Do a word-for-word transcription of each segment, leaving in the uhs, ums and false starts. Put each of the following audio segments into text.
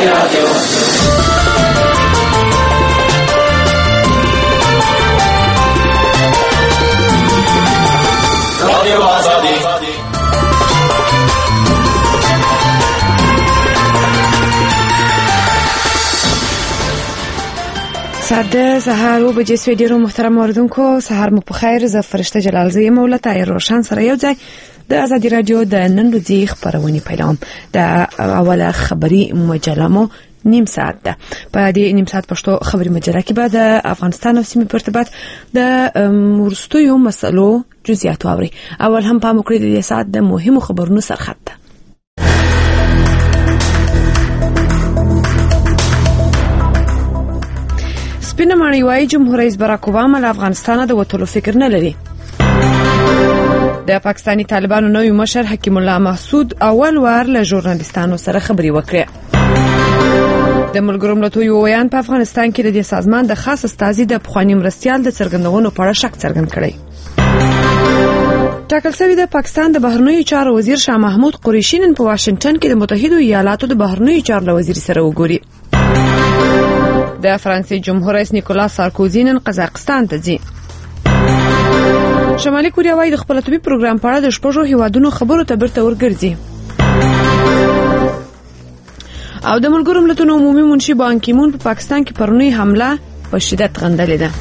ساده سهار و بجې سوي ډیرو محترم اوریدونکو سهار مو په خیر. زه فرشته جلال زیم ولته روشن سره یو ځای د ازادي رادیو د نن ورځې خبرونه پیلوم. د اوله خبري مجله مو نیم ساعت ده. په دې نیم ساعت پښتو خبري مجله کې به د افغانستان او سیمې په ارتباط د ورستیو مسلو جزئیات واوري. اول هم په مکرې د ساعت د مهمو خبرونو سرخط ده. سپینه ماڼۍ وايي جمهور رئیس براک اوباما له افغانستانه د وتلو فکر نه لري. د پاکستاني طالبانو نوی مشر حکیم الله محسود اول وار له ژورنالیستانو سره خبري وکړه. د ملګرو ملتونو یو ویان په افغانستان کې د دې سازمان د خاص استازي د پخوانی مرستیال د څرګندونو په اړه شک څرګند کړی. ټاکل شوی د پاکستان د بهرنیو چارو وزیر شاه محمود قریشي نن په واشنگټن کې د متحده ایالاتو د بهرنیو چارو وزیر سره وګوري. د فرانسې جمهور رئیس نیکولاس سارکوزی نن قزاقستان ته ځي. شمالي کوریا وايي د خپل اتومي پروګرام په اړه د شپږو هیوادونو خبرو ته بیرته ورګرځي. او د ملګرو ملتونو عمومي منشي بان کی مون په پا پاکستان کې پرونی حمله په شدت غندلې ده.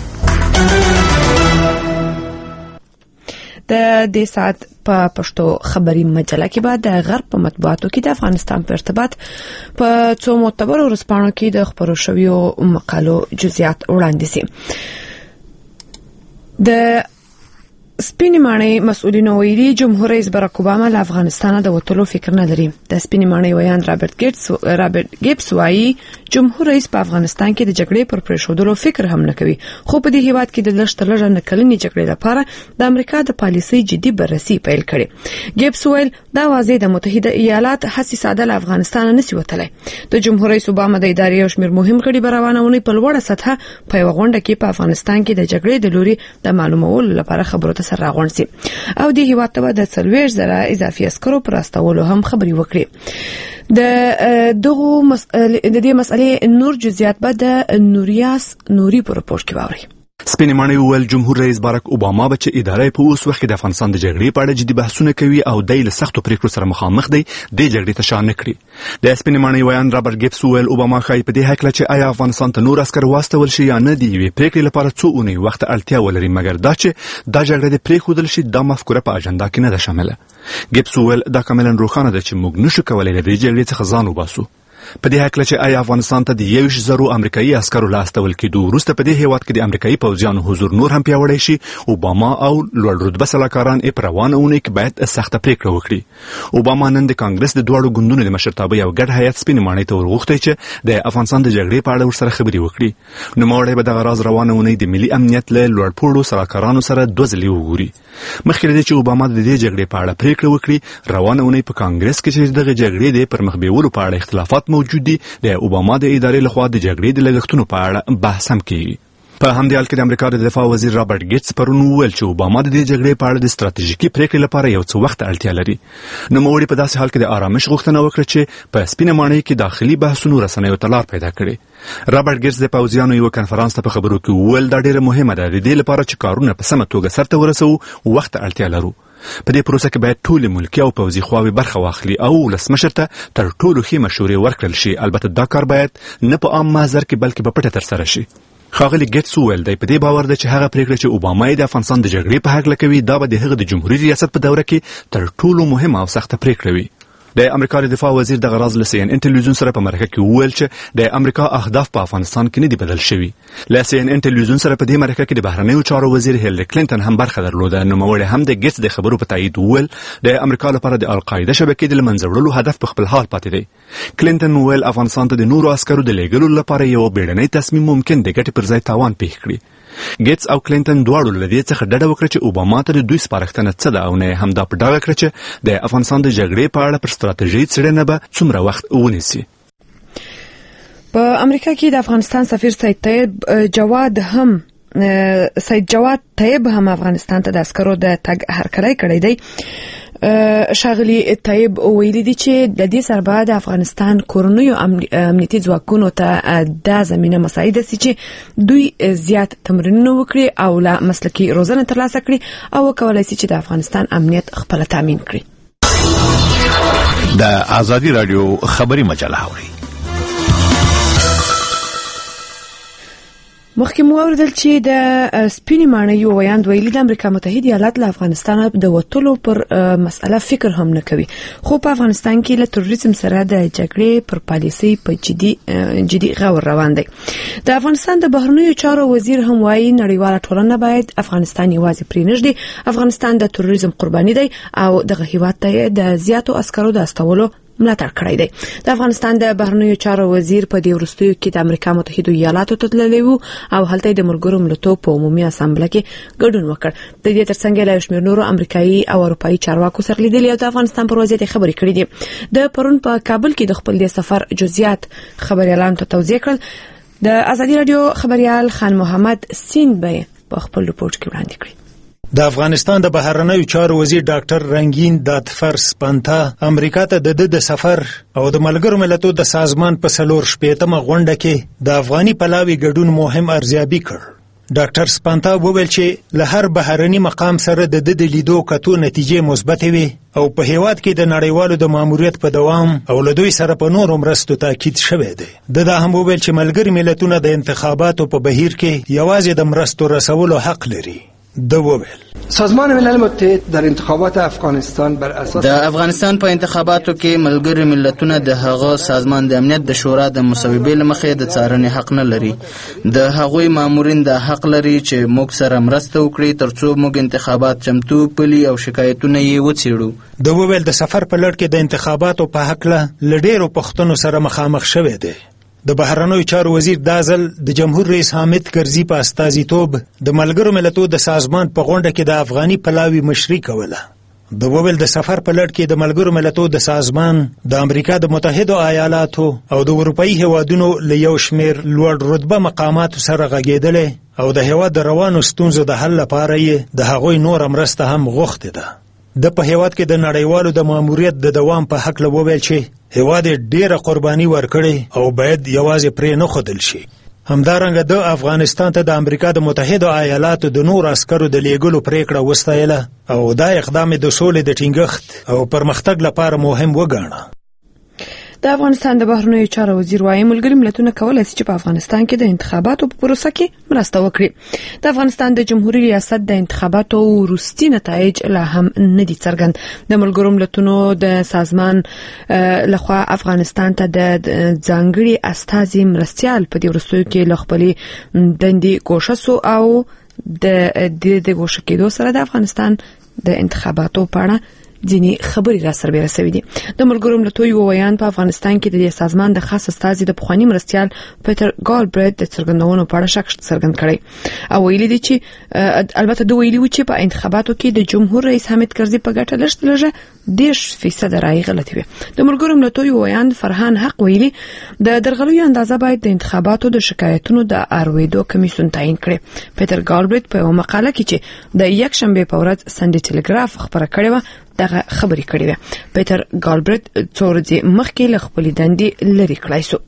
د دې ساعت په پښتو خبري مجله کې بعد د غرب په مطبوعاتو کې د افغانستان په ارتباط په څو معتبرو ورځپاڼو کې د خبرو شویو مقالو جزئیات وړاندې سي. د سپینې ماڼۍ مسؤلینو ویلي جمهور رئیس براک اوباما له افغانستانه د وتلو فکر نه لري. د سپینې ماڼۍ ویان رابرټ ګیټس رابرټ ګیبس وايي جمهور رئیس په افغانستان کې د جګړې پر پرېښودلو فکر هم نه کوي، خو په دې هیواد کې د لږ تر لږه نه کلنې جګړې لپاره د امریکا د پالیسۍ جدي بررسي پیل کړي. ګیبس ویل دا واضح د متحده ایالات هڅې ساده له افغانستان نه سي وتلی. د جمهور رئیس اوباما د ادارې او شمېر مهم غړي به روانونه په لوړه سطحه په یوه غونډه کې په افغانستان کې د جګړې د لوري د معلومولو لپاره خبرو ته سره راغونډ سي او د هیواد ته د څلوېښت زره اضافي عسکرو پر استولو هم خبري وکړي. د دغه مسئله د دې مسئلې نور جزئیات به د نوریاس نوري په رپورټ کې واوري. سپینې ماڼۍ وویل جمهور رئیس باراک اوباما به چې اداره په اوس وخت کې د افغانستان د جګړې په اړه جدي بحثونه کوي او د له سختو پریکړو سره مخامخ دی د جګړې ته شا نه کړي. د سپینې ماڼۍ ویان رابرټ ګیبس وویل اوباما ښایي په دې هکله چې آیا افغانستان ته نور عسکر واستول شي یا نه د یوې پریکړې لپاره څو اونۍ وخت اړتیا ولري، مګر دا چې دا جګړه د پرېښودل شي دا مفکوره په اجنډا کې نه ده شامله. ګیبس وویل دا کاملا روښانه ده چې موږ نشو کولی له دې جګړې څخه ځان وباسو. په دې هکله چې آیا افغانستان ته د یویشت زرو امریکایي عسکرو له استول کېدو وروسته په دې هیواد کې د امریکایي پوځیانو حضور نور هم پیاوړی شي، اوباما او لوړ رتبه سلاکاران یې په روانه اونۍ کې باید سخته پریکړه وکړي. اوباما نن د کانګرس د دواړو ګوندونو د مشرتابه یو ګډ هیئت سپینې ماڼۍ ته ورغوښتی چې د افغانستان د جګړې په اړه ورسره خبرې وکړي. نوموړی به دغه راز روانه اونۍ د ملي امنیت له لوړپوړو سلاکارانو سره دوه ځلې وګوري. مخکې له دې چې اوباما د دې جګړې په اړه پریکړه وکړي، روانه اونۍ په کانګرس کې چې دغه جګړې د پرمخ بیولو په اړه اختلافات موجود دي، د اوباما د ادارې لخوا د جګړې د لګښتونو په اړه بحث هم کیږي. په همدې حال کې د امریکا د دفاع وزیر رابرټ ګیټس پرون وویل چې اوباما د دې جګړې په اړه د ستراتیژیکي پریکړې لپاره یو څه وخت اړتیا لري. نوموړي په داسې حال کې د آرامش غوښتنه وکړه چې په سپینه ماڼۍ کې داخلي بحثونو رسنیو ته لار پیدا کړي. رابرټ ګیټس د پوځیانو یو کنفرانس ته په خبرو کې وویل دا ډیره مهمه ده، د دې لپاره چې کارونه په سمه توګه سرته ورسوو وخت اړتیا لرو. په دې پروسه کې باید ټول ملکي او پوځي خواوې برخه واخلي او ولسمشر ته تر ټولو ښې مشورې ورکړل شي. البته دا کار باید نه په عام محضر کې بلکې په پټه ترسره شي. ښاغلي ګیټس وویل دی په دې باور ده چې هغه پریکړه چې اوباما یې د افغانستان د جګړې په هکله کوي دا به د هغه د جمهوري ریاست په دوره کې تر ټولو مهمه او سخته پریکړه وي. د امریکا د دفاع وزیر دغه راز له سی ان ان ټلویزیون سره په مرکه کې وویل چې د امریکا اهداف په افغانستان کې نه دي بدل شوي. له سی ان ان ټلویزیون سره په دې مرکه کې د بهرنیو چارو وزیر هیلری کلینټن هم برخه درلوده. نوموړی هم د ګیټس د خبرو په تایید وویل د امریکا لپاره د القاعده شبکې د له منځه وړلو هدف په خپل حال پاتې دی. کلینټن وویل افغانستان ته د نورو عسکرو د لېږلو لپاره یو بیړنی تصمیم ممکن د ګټې پر ځای تاوان پېښ کړي. ګیټس او کلینټن دواړو له دې څخه ډډه وکړه چې اوباما ته د دوی سپارښتنه څه ده او نه هم دا په ډاګه کړه چې د افغانستان د جګړې په اړه پر ستراتیژۍ څېړنه به څومره وخت ونیسي. په امریکا کې د افغانستان سفیر سید طیب جواد هم سید جواد طیب هم افغانستان ته د عسکرو د تګ هرکلی کړی دی. شاغلی طيب ویلي دي چې د دې سره بعد افغانستان کورنیو امنیتي ځواکونو ته د زمينه مساعده سي چې دوی زیات تمرینونه وکړي او لا مسلکي روزنه ترلاسه کړي او کولای شي چې د افغانستان امنیت خپل تامین کړي. د آزادي رادیو خبري مجله اوري. مخکې مو اوریدل چې د سپینې ماڼۍ ویاند ویلي د امریکا متحده ایالات له افغانستان د وټولو پر مسأله فکر هم نه کوي، خو په افغانستان کې له تروریزم سره د جګړې پر پالیسۍ په جدي جدي غور روان دی. د افغانستان د بهرنیو چارو وزیر هم وايي نړیواله ټولنه باید افغانستان یوازې پرېنږدي. افغانستان د تروریزم قرباني دی او دغه هیواد ته د زیاتو عسکرو د استولو ملاتړ کړی دی. د افغانستان د بهرنیو چارو وزیر په دې وروستیو کې د امریکا متحده ایالاتو ته تللی و او هلته د ملګرو ملتونو په عمومي اسامبله کې ګډون وکړ. د دې ترڅنګ له شمېر نورو امریکایي او اروپایي چارواکو سره لیدل او د افغانستان پر وضعیت خبرې کړې دي. د پرون په کابل کې د خپل د سفر جزئیات خبريالان ته توضیح کړل. د ازادي رادیو خبريال خان محمد سین به په خپل رپورت کې وړاندې کړی. د افغانستان د بهرنیو چارو وزیر ډاکټر رنگین دادفر سپانتا امریکا ته د د سفر او د ملګرو ملتونو د سازمان په سلور شپېتمه غونډه کې د افغاني پلاوي ګډون مهم ارزیابي کړ. ډاکټر سپانتا وویل چې له هر بهرني مقام سره د د لیدو کتو نتیجې مثبت وي او په هیواد کې د نړیوالو د ماموریت په دوام او له دوی سره په نورو مرستو تاکید شوی دی. د دا هم وویل چې ملګري ملتونه د انتخاباتو په بهیر کې یوازې د مرستو رسولو حق لري. دوویل سازمان ملل متحد در انتخابات افغانستان بر اساس د افغانستان په انتخاباتو کې ملګري ملتونه د هغه سازمان د امنیت د شورا د مصوبې لمخې د څارنې حق نه لري. د هغوی مامورین د حق لري چې موږ سره مرسته وکړي ترڅو موږ انتخابات چمتو پلي او شکایتونه یې وڅېړو. دوویل د سفر په لړ کې د انتخاباتو په حق له لډیرو پښتنو سره مخامخ شوی دی. د بهرنیو چارو وزیر دازل د جمهور رئیس حامد کرزي په استازیتوب د ملګرو ملتونو د سازمان په غونډه کې د افغاني پلاوي مشري کوله. د وویل د سفر په لړ کې د ملګرو ملتونو د سازمان د امریکا د متحده ایالاتو او د اروپאי هیوادونو له یو شمېر لوړ رتبه مقاماتو سره غږېدلې او د هیواد د روانو ستونزو د حل لپاره یې د هغوی نور مرسته هم غوښتې ده. د په هیواد کې د نړیوالو د ماموریت د دوام په حق له وویل چې هیواد ډیره قرباني ورکړي او باید یوازې پرې نه ښودل شي. همدارنګه د افغانستان ته د امریکا د متحده ایالاتو د نور عسکرو د لیږلو پریکړه وستایله او دا اقدام د سولې د ټینګښت او پرمختګ لپاره مهم وګاڼه. د افغانستان د بهرنیو چارو وزیر وايي ملګري ملتونه کولای شي چې په افغانستان کې د انتخاباتو په پروسه کې مرسته وکړي. د افغانستان د جمهوریت ریاست د انتخاباتو وروستي نتایج لا هم نه دي څرګند. د ملګرو ملتونو د سازمان لخوا افغانستان ته د ځانګړي استازي مرستيال په دې وروستیو کې له خپلې دندې کوشش او د د کوشش کېدو سره د افغانستان د انتخاباتو په اړه ځینی خبري را سره رسوي دي. د ملګرو ملتونو یو ویان په افغانستان کې د دې سازمان د خاص استازي د پخوانی مرستيال پیټر ګالبرټ د څرګندونو په اړه شک څرګند کړي او ویلي دي چې البته دوی ویلي و چې په انتخاباتو کې د جمهور رئیس حامد کرزي په ګټه لږ لږه دیش فیصد رای غلطي وي. د ملګرو ملتونو یو ویان فرهان حق ویلي د درغلیو اندازه باید د انتخاباتو د شکایتونو د ارویدو کمیسیون تعیین کړي. پیټر ګالبرټ په یو مقاله کې چې د یک شنبه په ورځ سنډي ټلګراف خبره کړې و دغه خبرې کړې وه. پیټر ګالبرټ څو ورځې مخکې له خپلې دندې لرې کړای شو.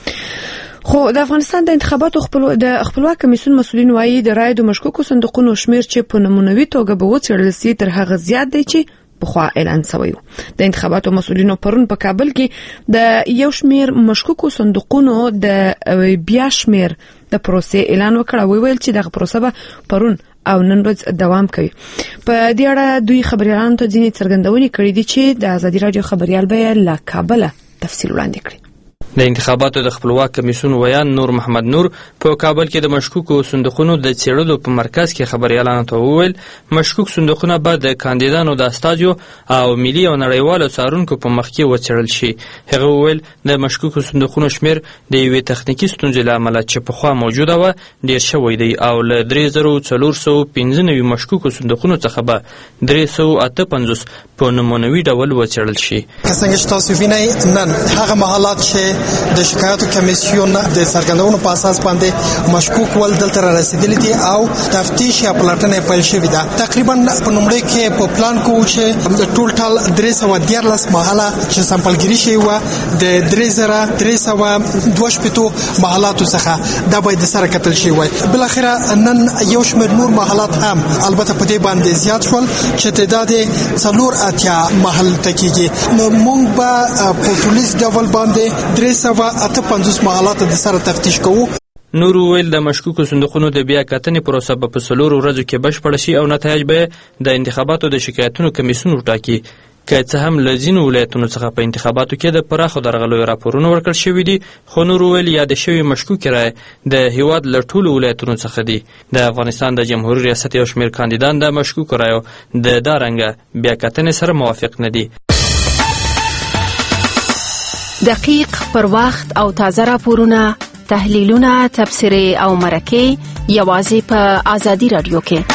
خو د افغانستان د انتخاباتو خپل د خپلواک کمیسیون مسؤلین وايي د رای د مشکوکو صندوقونو شمیر چې په نمونوي توګه به وڅېړل شي تر هغه زیات دی چې بخوا اعلان شوی و. د انتخاباتو مسؤلینو پرون په کابل کې د یو شمیر مشکوکو صندوقونو د بیا شمیر د پروسې اعلان وکړ او ویل چې دغه پروسه به پرون او نن ورځ دوام کوي. په دې اړه دوی خبريالانو ته ځینې څرګندونې کړې دي چې د ازادي رادیو خبريال به له کابل تفصیل وړاندې کړي. د انتخاباتو د خپلواک کمیسیون ویان نور محمد نور په کابل کې د مشکوکو صندوقونو د څېړلو په مرکز کې خبريالانو ته وویل مشکوک صندوقونه به د کاندیدانو د استازیو او ملي او نړیوالو څارونکو په مخ کې وڅېړل شي. هغه وویل د مشکوکو صندوقونو شمیر د یوې تخنیکي ستونزې له امله چې پخوا موجوده وه ډېر شوی دی او له درې زره څلور سوه پنځه نوي مشکوکو صندوقونو څخه به درې سوه اته پنځوس په نمونوي ډول وڅېړل شي. څنګه چې تاسو وینئ نن هغه محلات چې د شکایتو کمیسیون د څرګندونو په اساس باندې مشکوک ول دلته را رسیدلي دي او تفتیش یا پلټنه پیل شوې ده. تقریبا په نومړي کې په پلان کې چې د ټول ټال درې سوه دیارلس محله چې سمپلګری شوی و د درې زره درې سوه دوه شپېتو محلاتو څخه دا باید سره کتل شي وای. بل اخره نن یو شمېر نور محلات هم البته په دې باندې زیات شول چې تعداد څلور اتیا محل تکیږي. نو موږ به په پولیس ډول باندې درې سوه اته پنځوس محلات د سره تفتیش کوو. نور ویل د مشکوکو صندوقونو د بیا کتنې پروسه به په څلورو ورځو کې بشپړه شي او نتایج به د انتخاباتو د شکایتونو کمیسیون وټاکي. که څه هم له ځینو ولایتونو څخه په انتخاباتو کې د پراخو درغلیو راپورونه ورکړل شوي دي، خو نور ویل یاد شوي مشکوکې رایې د هیواد له ټولو ولایتونو څخه دي. د افغانستان د جمهوري ریاست یو شمېر کاندیدان د مشکوکو رایو د دا رنګه بیا کتنې سره موافق نه دي. دقیق، پر وخت او تازه راپورونه، تحلیلونه، تبصرې او مرکې یوازې په آزادي رادیو کې.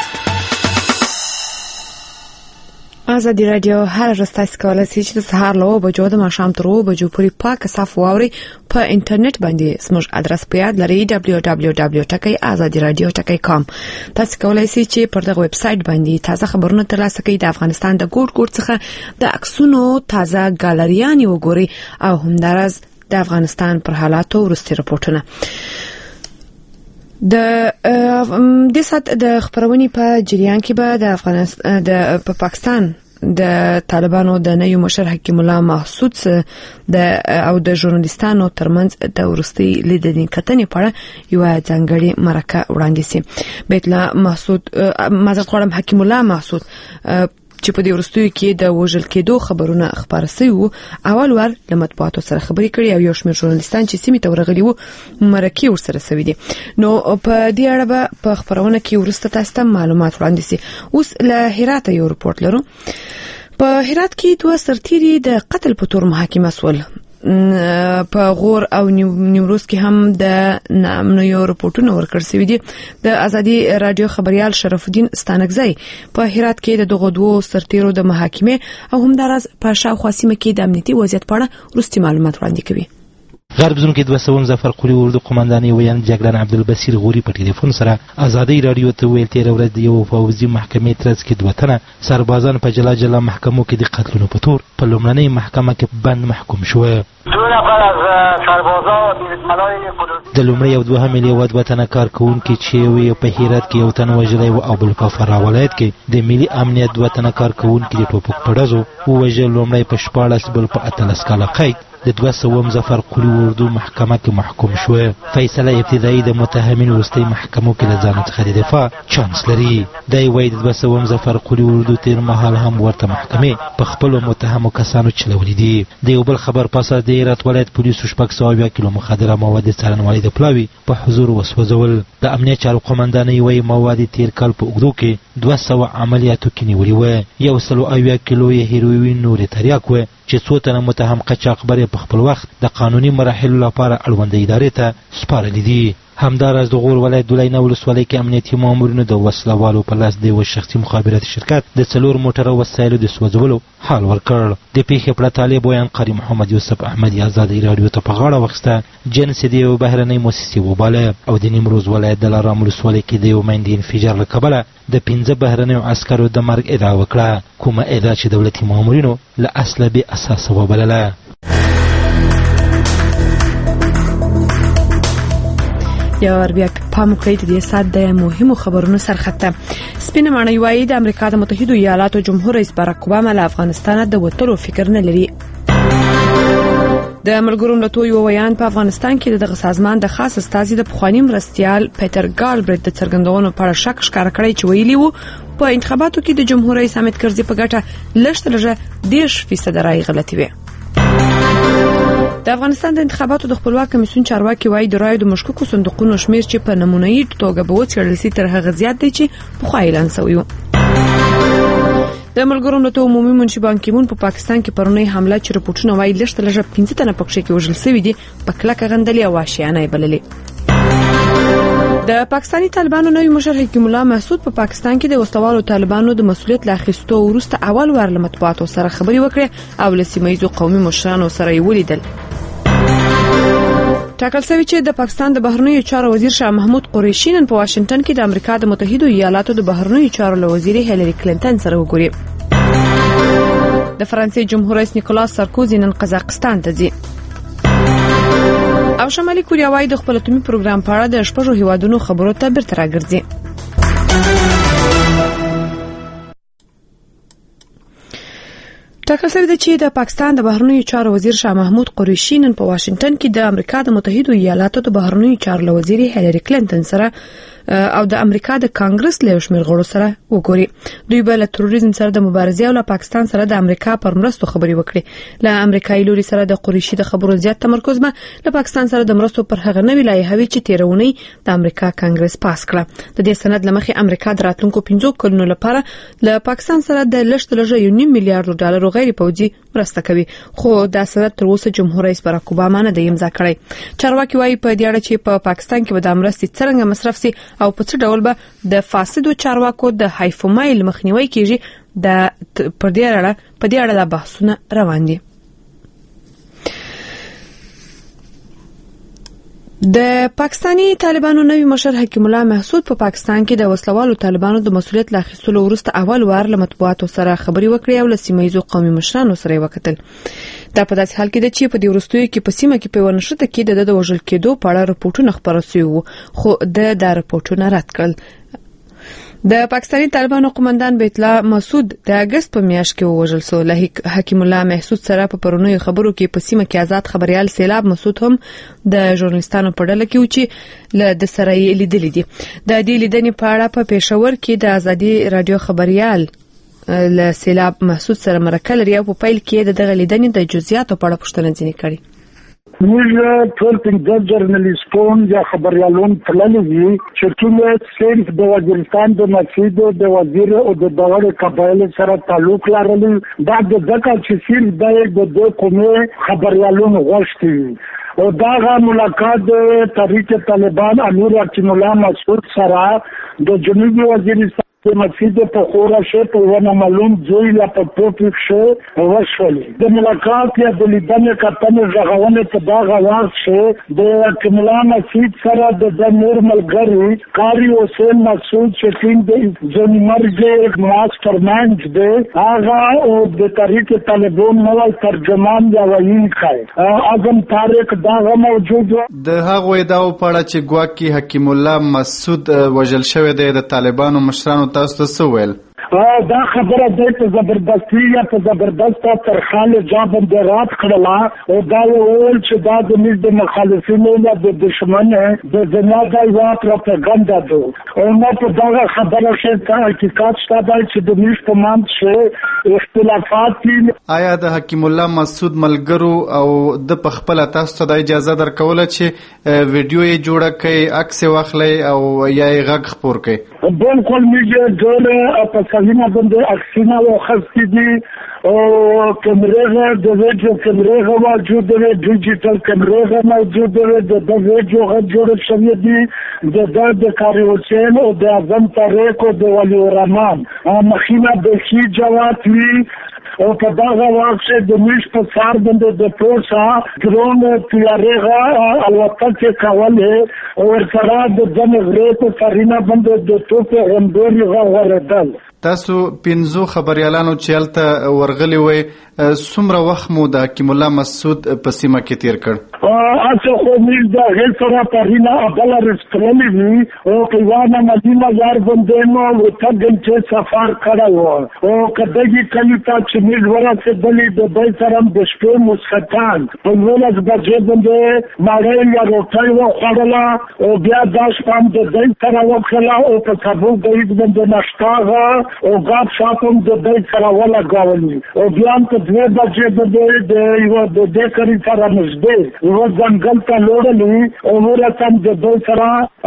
آزادي رادیو هر ورځ تاسو کولی شئ چې د سهار له اوه بجو د ماښام تر اوه بجو پورې پاک صاف واورئ. په انټرنیټ باندې زموږ ادرس په یاد لرئ دبلیو دبلیو دبلیو ټکی آزادي رادیو ټکی کام. تاسو کولی شئ چې پر دغه ویب سایټ باندې تازه خبرونه ترلاسه کړئ، د افغانستان د ګوټ ګوټ څخه د عکسونو تازه ګالریانې وګورئ او همداراز د افغانستان پر حالاتو وروستي رپورټونه. د دې سات د خبرونې په جریان کې به د افغانستان د پاکستان د طالبانو د نویو مشر حکیم الله محسود د او د ژورنالیستانو ترمنځ د وروستي لیدنې کتنې په اړه یو ځانګړې مرکه وړاندې شي. بیت الله محسود معذرت غواړم حکیم الله محسود چې په دې وروستیو کې د وژل کېدو خبرونه خبره شوي وو، اول ور له مطبوعاتو سره خبرې کړې او یو شمېر ژورنالیستان چې سیمې ته ورغلي وو مرکې ورسره شوي دي. نو په دې اړه به په خبرونه کې وروسته تاسو ته معلومات وړاندې شي. اوس له هرات یو رپورټ لرو. په هرات کې دوه سرتیري د قتل په تور محاکمه شول. په غور او نیمروز کې هم د نامنویو رپورټونو ورکړل شوي دي. د آزادي رادیو خبريال شرف الدین ستانکزی په هرات کې د دغو دوو سرتیرو د محاکمې او همداراز په شاوخوا سیمه کې د امنیتي وضعیت په اړه وروستي معلومات وړاندې کوي. غرب زون کې دوه سوم ظفر قلی اردو قومنداني ویان جګړن عبدالبصیر غوري په ټلیفون سره آزادي رادیو ته ویل تیر ورځ د یو فوزي محکمې ترڅ کې دوه تنه سربازان په جلا جلا محکمو کې د قتلونو په تور په لومړنۍ محکمه کې بند محکوم شو. د لومړی او دوهمې لیوه دوه تنه کارکوونکي چې یو په هرات کې یو تن وژلی و او بل په فراه ولایت کې د ملي امنیت دوه تنه کارکوونکي د ټوپک په ډزو ووژل. لومړی په شپاړس بل په اتلس کاله قید د دوه سوم ظفر قلی اردو محکمه کې محکوم شو. فیصله ابتدایي د متهمین وروستۍ محکمو کې له ځان څخه د دفاع چانس لري. دی وایي د دوه سوم ظفر قلی اردو تیر مهال هم ورته محکمې په خپلو متهمو کسانو چلولي دي. د یو بل خبر په اساس د هرات ولایت پولیسو شپږ سوه اویا کیلو مخدره مواد څارنوالۍ د پلاوي په حضور وسوځول. د امنیت چارو قومندانۍ وایي مواد تیر کال په اوږدو کې دوه سوه عملیاتو کې نیولي وه. یو سل او اویا کیلو یې هیروین نورې تریاک وه چې څو تنه متهم قاچاقبر په خپل وخت د قانوني مراحلو لپاره اړونده ادارې ته سپارلي دي. همداراز د غور ولایت دولینه ولسوالۍ کې امنیتي مامورینو د وسلوالو په لاس د یو شخصي مخابراتي شرکت د څلور موټرو وسایلو د سوځولو حال ورکړ. د پیښې په اړه طالب ویان قاری محمد یوسف احمدي آزادي رادیو ته په غاړه واخیسته. جنس د یو بهرنۍ موسسې وباله او د نیمروز ولایت د لارام ولسوالۍ کې د یو میندې انفجار له کبله د پنځه بهرنیو عسکرو د مرګ ادعا وکړه، کومه ادعا چې دولتي مامورینو له اصله بې اساسه وبلله. یا ور بیا پام کوي د دې سات د مهمو خبرونو سرخطه. سپینه ماڼۍ وایي د امریکا د متحده ایالاتو جمهور رئیس باراک اوباما له افغانستانه د وتلو فکر نه لري. د ملګرو ملتونو یو ویان په افغانستان کې دغه سازمان د خاص استازي د پخوانی مرستیال پیټر ګالبرټ د څرګندونو په اړه شک ښکاره کړی چې ویلي وو په انتخاباتو کې د جمهور رئیس حامد کرزي په ګټه لږ لږه دېرش فیصد رایې غلطي وې. د افغانستان د انتخاباتو د خپلواک کمیسیون چارواکي وایي د رایو د مشکوکو صندوقونو شمیر چې په نمونه‌یي توګه به وڅېړل شي تر هغه زیات دی چې پخوا اعلان شوی و. د ملګرو ملتونو عمومي منشي بان کی مون په پاکستان کې پرونی حمله چې رپورټونه وایي لږ تر لږه پنځه تنه پکښې کې وژل شوي دي په کلکه غندلې او وحشیانه یې بللې. د پاکستاني طالبانو نوی مشر حکیم الله محسود په پا پاکستان کې د وسلوالو طالبانو د مسولیت له اخیستو وروسته اول وار له مطبوعاتو سره خبرې وکړې او له سیمه ییزو قومي مشرانو سره یې ولیدل. ټاکل شوی چې د پاکستان د بهرنیو چارو وزیر شاه محمود قریشي نن په واشنگټن کې د امریکا د متحده ایالاتو د بهرنیو چارو وزیر هیلری کلینټن سره وګوري. د فرانسې جمهور رئیس نیکولاس سارکوزي نن قزاقستان ته ځي. او شمالي کوریا وايي د خپل اتومي پروګرام په اړه د شپږو هیوادونو خبرو ته بیرته راګرځي. ټاکل شوی دی چې د پاکستان د بهرنیو چارو وزیر شاه محمود قریشي نن په واشنگټن کې د امریکا د متحده ایالاتو د بهرنیو چارو وزیر هیلری کلینټن سره او د امریکا د کانګرس له شمېر غړو سره وګوري. دوی به له تروریزم سره د مبارزې او له پاکستان سره د امریکا پر مرستو خبري وکړي. له امریکایي لوري سره د قریشي د خبرو زیات تمرکز به له پاکستان سره د مرستو پر هغه نوې لایحه چې تیرونی د امریکا کانګرس پاس کړه. د دې سند لمخې امریکا د راتلونکو پنځو کلونو لپاره له پاکستان سره د لږ تر لږه یو نیم میلیارډ ډالر غیر پوځي مرسته کوي، خو دا سند تر اوسه جمهور رئیس باراک اوباما نه دی امضا کړی. چارواکي وايي په دې اړه چې په پا پاکستان کې به د مرستې څنګه مصرف سي او په څه ډول به د فاسدو چارواکو د هایفومایل مخنیوي کیږي د پر دې اړه په دې اړه بحثونه روان دي. د پاکستانی طالبانو نوی مشر حکیم الله محسود په پا پاکستان کې د وسلوالو طالبانو د مسؤلیت لا اخیستلو وروسته اول وار له مطبوعاتو سره خبري وکړې او له سیمایي قومي مشرانو سره وکتل. دا په داسې حال کې ده چې په دې وروستیو کې په سیمه کې په ونشته کې د د وژل کېدو په اړه راپورټونه خبره شوي وو، خو د دا راپورټونه رد کړل. د پاکستانی طالبانو قومندان بیت الله مسعود د اگست په میاشت کې وژل شو. له حکیم الله محسود سره په پرونیو خبرو کې په سیمه کې آزاد خبريال سیلاب مسعود هم د ژورنالیستانو په ډله کې و چې له د سره یې لیدلې دي. د دې لیدنې په اړه په پېښور کې د ازادي رادیو خبريال له سیلاب محسود سره مرکه لري او په پیل کې د دغه لیدنې د جزئیاتو په اړه پوښتنه ځینې کړې. موږ ټول پنځه ژورنالیستان یا خبريالان تللي دي چې ټول صرف د وزیرستان د مسجد د وزیر او د دولت قبایل سره تعلق لري. دا د ځکه چې صرف د دوه قومي خبريالان غوښتي او دا ملاقات د تحریک طالبان امیر حکیم الله مسعود سره د جنوبي وزیرستان د مسجد په خورا شی په ونه معلوم ځای لا په ټوپک شو وشولې. د ملاقات یا د لیدنې کتنې ژغورنې په دغه وخت شو د حکیم الله مسعود سره د نور ملګري قاری حسین مسعود چې ټیم د ځنمرګ ماستر مایند دی هغه او د تحریک طالبان نوی ترجمان یا ویونکی اعظم طارق دغه موجود د هغه ادعاو په اړه چې ګواکې حکیم الله مسعود وژل شوی دی د طالبانو مشرانو تاسو ته څه ویل؟ دا خبره د زبردستي یا په زبردسته ترخال جابن د رات کړلا او دا ویل چې دا د مز د مخالفینو یا د دشمن د دنیا د یو پروپاګاندا ده او نو په دا خبره شته حقیقت شته چې د مز په مان شه اختلافات دي. آیا د حکیم الله مسعود ملګرو او د خپل تاسو ته د اجازه درکوله چې ویډیو یې جوړه کړي، عکس واخلي او یا یې غږ خپور کړي؟ بالکل میږي ډېر په سیمه باندې اکسینه واخستې دي او کیمرې د ویډیو کیمرې موجود دي، ډیجیټل کیمرې موجود دي، د ویډیو غږ جوړ شوی دي د د کاریوچن او د اعظم طارق او د ولی الرحمن مخینه د شي جواب وی او په دغه وخت د میش په سار باندې د پروسا درون تیارېغه الوتکه کوله او ورسره د جنګ غره په سرینه باندې د توپه غندوري غوړدل. تاسو پنځو خبريالانو چې هلته ورغلي وي څومره وخت مو د حکیم الله مسعود په سیمه کې تیر کړ؟ اڅه خو موږ د هیڅ سره پرینه ابل رسټرلې وی او کله مدینه یار باندې نو وتګن چې سفر کړو او کدی کلی ته چې موږ ورته دلی د دوی سره د شپې مسختان په ولز بجې باندې ماړې یا روټي و خړلا او بیا داش پام د دوی سره وکړه او په سبو د دې باندې نشتاغه او غاب شاپم د دوی سره ولا غاولي او بیا په دوه بجې باندې د یو د دې کری سره نږدې یو ځنګل ته لوړلې او ورته د دوی سره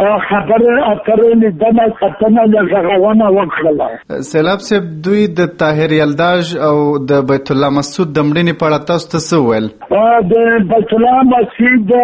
خبره اترې لیدنه ختمه لږغونه وکړه. سیلاب صاحب دوی د طاهر یلداج او د بیت الله مسعود د مړینې په اړه تاسو ته څه ویل؟ د بیت الله مسعود د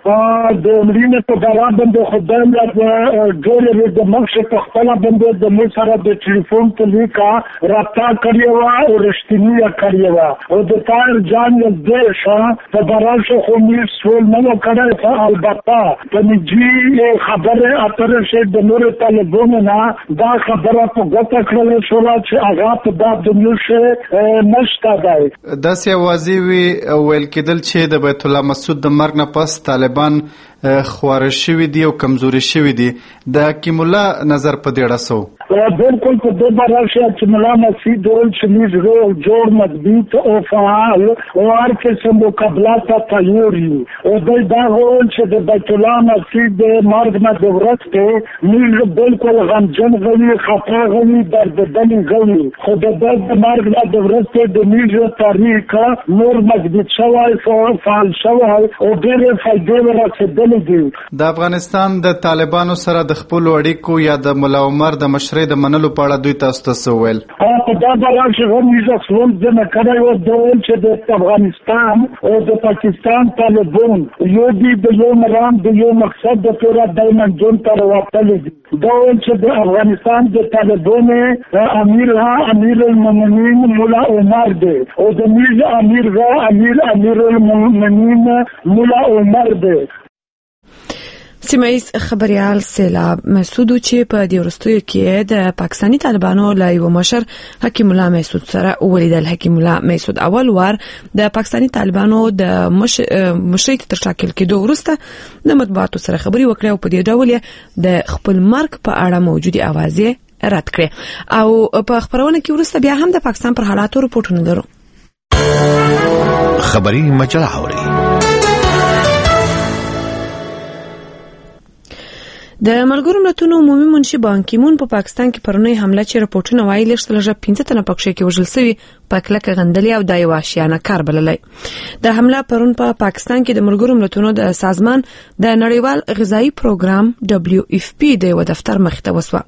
مړینې په اړه باندې خدای له ډېرې د مخ په خپل باندې د مو سره د ټلیفون منتلی کا رابطہ کړی و او رښتینی کړی و او د تار جان دیش په براش خو می سول نه کړی په البته په نجی خبره اتره شه د نور طالبانو نه دا خبره په ګټه کړل شو چې هغه په د دنیا شه نشته دی. دا سی اوازې وی ویل کېدل چې د بیت الله مسعود د مرګ نه پس طالبان خواره شوي دي او کمزوري شوي دي. د حکیم الله نظر په دې اړه څه؟ بالکل په دې باندې چې حکیم الله مسعود ډول چې موږ جوړ مضبوط او فعال او هر قسم مقابله ته تیار یو او دا ډول چې د بیت الله مسعود د مرګ نه د ورځې موږ بالکل غمجن غوي خفه غوي درددل غوي خو د مرګ نه د ورځې د موږ تاریخ نور مضبوط شوی فعال شوی او ډېر فائدې ورسېدل. د افغانستان د طالبانو سره د خپل اړیکو یا د ملا عمر د مشرۍ د منلو په اړه دوی تاسو ته څه ویل؟ په دا ډول چې موږ څول د کړای و ډول چې د افغانستان او د پاکستان طالبان یو دی د یو مرام د یو مقصد د پورا دایمن جون تر وتل دي. ډول چې د افغانستان د طالبانو امیر ها امیر المؤمنین مولا عمر دی او د میز امیر ها امیر امیر المؤمنین مولا عمر دی. سیمایز خبريال سیلاب مسعود چې په دې وروستیو کې د پاکستانی طالبانو له یو مشر حکیم الله مسعود سره ولیدل. حکیم الله مسعود اول وار د پاکستانی طالبانو د مشرۍ تر شکل کېدو وروسته د مطبوعاتو سره خبري وکړه او په دې ډول د خپل مرګ په اړه موجودي اوازې رد کړې او په خبرونه کې وروسته بیا هم د پاکستان پر حالاتو رپورټونه لرو. خبري مجله اوري. د ملګرو ملتونو عمومي منشي بان کی مون په پاکستان کې پرونی حمله چې راپورټونه وایي لږه پنځه تنه پکښې کې وژل شوي په کلکه غندلې او د یو وحشیانه کار بللې. د حمله پرون په پا پاکستان کې د ملګرو ملتونو د سازمان د نړیوال غذایی پروګرام دبليو اف پی د یو دفتر مخ ته وسوه.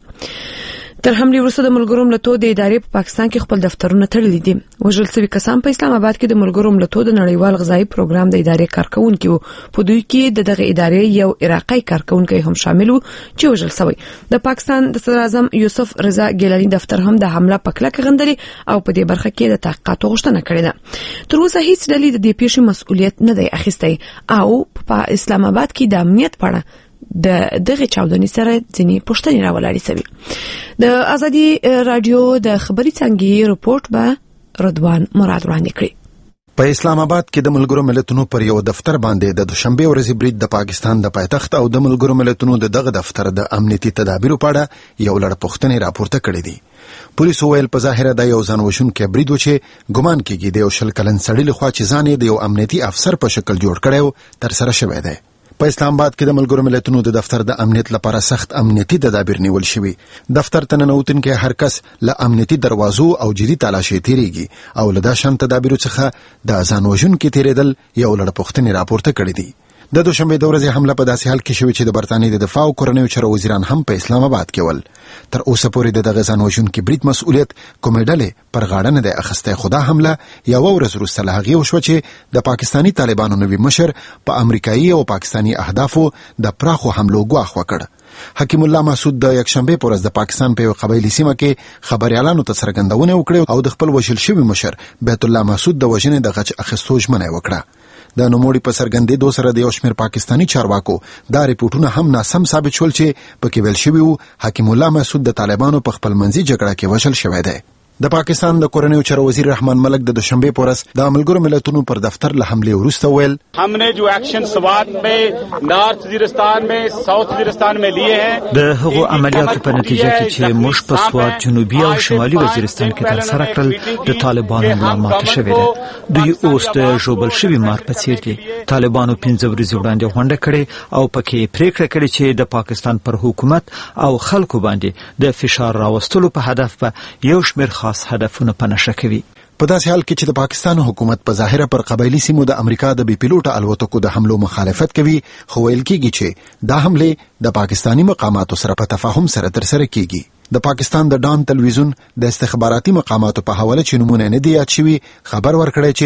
تر حمله وروسته د ملګرو ملتونو د ادارې په پاکستان کې خپل دفترونه تړلي دي. وژل شوي کسان په اسلام آباد کې د ملګرو ملتونو د نړیوال غذایی پروګرام د ادارې کارکونکي وو. په دوی کې د دغه ادارې یو عراقي کارکونکي هم شامل وو چې وژل شوی. د پاکستان د صدر اعظم یوسف رضا ګیلانی دفتر هم د حمله په کلکه غندلې او په دې برخه کې د تحقیقات غوښتنه کړې ده. تر اوسه هیڅ ډلې د دې پیښې مسؤلیت نه دی اخیستی او په اسلام آباد کې د امنیت په اړه د دغه چاودنې سره ځینې پوښتنې راولاړې شوې. د ازادي رادیو د خبري څنګه رپورټ به رضوان مراد وړاندې کړی. په اسلام آباد کې د ملګرو ملتونو پر یو دفتر باندې د دوشنبه ورځې برید د پاکستان د پایتخت او د ملګرو ملتونو د دغه دفتر د امنیتي تدابیرو په اړه یو لړ پوښتنې راپورته کړې دي. پولیسو ویل په ظاهره د یو ځان وژونکي برید و چې ګمان کېږي د یو شل کلن سړي لخوا چې ځان یې د یو امنیتي افسر په شکل جوړ کړی و ترسره شوی دی. په اسلام آباد کې د ملګرو ملتونو د دفتر د امنیت لپاره سخت امنیتي تدابیر نیول شوي. دفتر ته ننوتونکي هر کس له امنیتي دروازو او جدي تالاشۍ تیریږي او له دا شان تدابیرو څخه د ځان وژونکي تیریدل یو لړ پوښتنې راپورته کړې دي. د دوشنبه د ورځې حمله په داسې حال کې شوې چې د برتانیې د دفاع او کورنیو چارو وزیران هم په اسلام آباد کې ول. تر اوسه پورې د دغه ځان وژونکي برید مسؤلیت کومې ډلې پر غاړه نه دی اخیستی. خو دا حمله یو ورځ وروسته له هغې وشوه چې د پاکستاني طالبانو نوي مشر په امریکایي او پاکستاني اهدافو د پراخو حملو ګواښ وکړ. حکیم الله مسعود د یکشنبه پر ورځ د پاکستان په یو قبایلي سیمه کې خبريالانو ته څرګندونه وکړه او د خپل وژل شوي مشر بیت الله مسعود د وژنې د غچ اخیستو ژمنه وکړه. د نوموړي په څرګندېدو سره د یو شمېر پاکستاني چارواکو دا ریپورټونه هم ناسم ثابت شول چې پکې ویل شوي وو حکیم الله مسعود د طالبانو په خپل منځي جګړه کې وژل شوی دی. د پاکستان د کورنیو چارو وزیر رحمان ملک د دوشنبه په ورځ د ملګرو ملتونو پر دفتر له حملې وروسته ویل हमने जो एक्शन سوات में نارث وزیرستان में ساوث وزیرستان में लिए हैं د هغو عملیاتو په نتیجه کې چې موږ په سوات جنوبي او شمالي وزیرستان کې ترسره کړل د طالبانو ملامت شوی دی. دوی اوس د ژوبل شوي مار په څیر دي. طالبانو پنځه ورځې وړاندې غونډه کړې او پکې پریکړه کړې چې د پاکستان پر حکومت او خلکو باندې د فشار راوستلو په هدف په یو شمېر خاص هدفونه پنهشه کوي. په داسې حال کې چې د پاکستان حکومت په ظاهره پر قبایلی سیمو د امریکا د بي پیلوټه الوتکو د حملو مخالفت کوي، خو ویل کېږي چې دا حمله د پاکستانی مقاماتو سره په تفاهم سره ترسره کیږي. د پاکستان د ډان تلویزیون د استخباراتي مقاماتو په حواله چې نمونه نه دی یاد شوی خبر ورکړی چې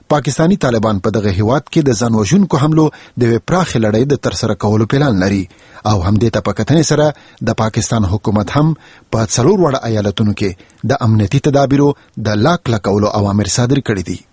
پاکستانی طالبان په دغه هیواد کې د ځان وژونکو حملو د یوې پراخې لړۍ د ترسره کولو پلان لري او همدې ته په کتنې سره د پاکستان حکومت هم په څلور واړه ایالتونو کې د امنیتي تدابیرو د لا کلکولو اوامر صادر کړي دي.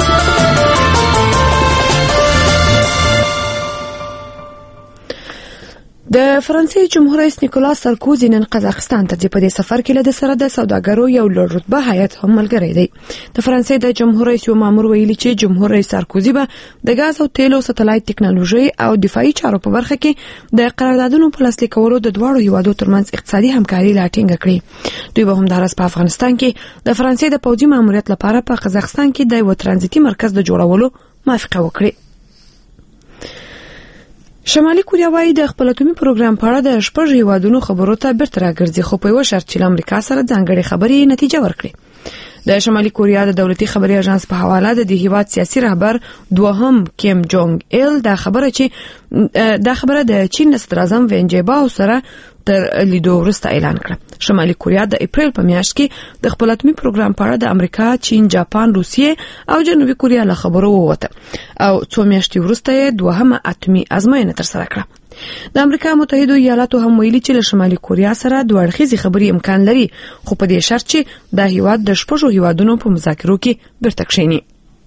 د فرانسې جمهور رئیس نیکولاس سارکوزي نن قزاقستان ته ځي. په دې سفر کې له د سره د سوداګرو یو لوړ رتبه هیات هم ملګری دی. د فرانسې د جمهور رئیس یو مامور ویلي چې جمهور رئیس سارکوزي به د غاز او تیلو سټلایټ ټکنالوژي او دفاعي چارو په برخه کې د قراردادونو په لاسلیک کولو د دواړو هیوادو ترمنځ اقتصادي همکاري لا ټینګه کړي. دوی به هم د په افغانستان کې د فرانسې د پوځي ماموریت لپاره په قزاقستان کې د یو ترانزیتي مرکز د جوړولو موافقه وکړي. شمالي کوریا وايي د خپل اټومي پروګرام په اړه د شپږ هیوادونو خبرو ته بیرته راګرځي، خو په یو شرط چې امریکا سره ځانګړي خبري نتیجه ورکړي. د شمالي کوریا د دولتي خبري اژانس په حواله د دې هیواد سیاسي رهبر دوهم کیم جونګ ایل دا خبره چې دا خبره د چین صدر اعظم وین جیباو سره تر لیدو وروسته اعلان کړه. شمالي کوریا د اپریل په میاشت کې د خپل اټومي پروګرام په اړه د امریکا، چین، جاپان، روسیې او جنوبي کوریا له خبرو ووته او څو میاشتې وروسته یې دوهمه اټومي ازموینه ترسره کړه. د امریکا متحده ایالاتو هم ویلي چې له شمالي کوریا سره دوه اړخیزې خبرې امکان لري، خو په دې شرط چې دا هیواد د شپږو هیوادونو په مذاکرو کې بیرته کښیني.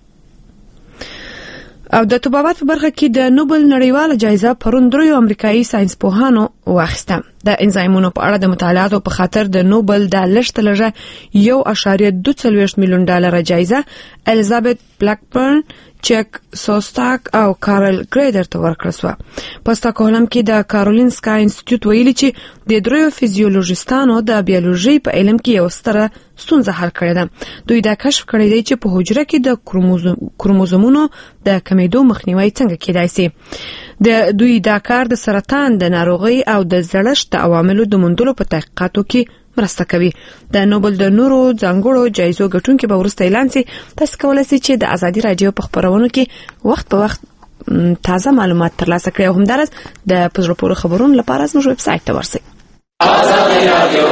او د طبابت په برخه کې د نوبل نړیواله جایزه پرون دریو امریکایي ساينسپوهانو واخیسته. د انزایمونو په اړه د مطالعاتو په خاطر د نوبل د لږ لږه یو اشاریه دوه څلوېښت میلیون ډالر جایزه الیزابت بلیکبرن، چک سوستاک او کارل ګریډر ته ورکړه شوه. په سټاکهولم کې د کارولینسکا انسټیټیوټ ویلي چې د دریو فزیولوژیستانو د بیولوژي په علم کې یو ستره ستونزه حل کړې ده. دوی دا کشف کړی دی چې په حجره کې د کروموزوم کروموزومونو د کمیدو مخنیوي څنګه کېدای شي. د دوی دا کار د سرطان د ناروغي او د زړښت د عواملو د موندلو په تحقیقاتو کې مرسته کوي. د نوبل د نورو ځانګړو جایزو ګټونکي به وروسته اعلان شي. تاسو کولی شئ چې د ازادي رادیو په خبرونو کې وخت په وخت تازه معلومات ترلاسه کړئ او همدارس د پزړه پورې خبرونو لپاره زموږ ویب سایټ ته ورسئ. ازادي رادیو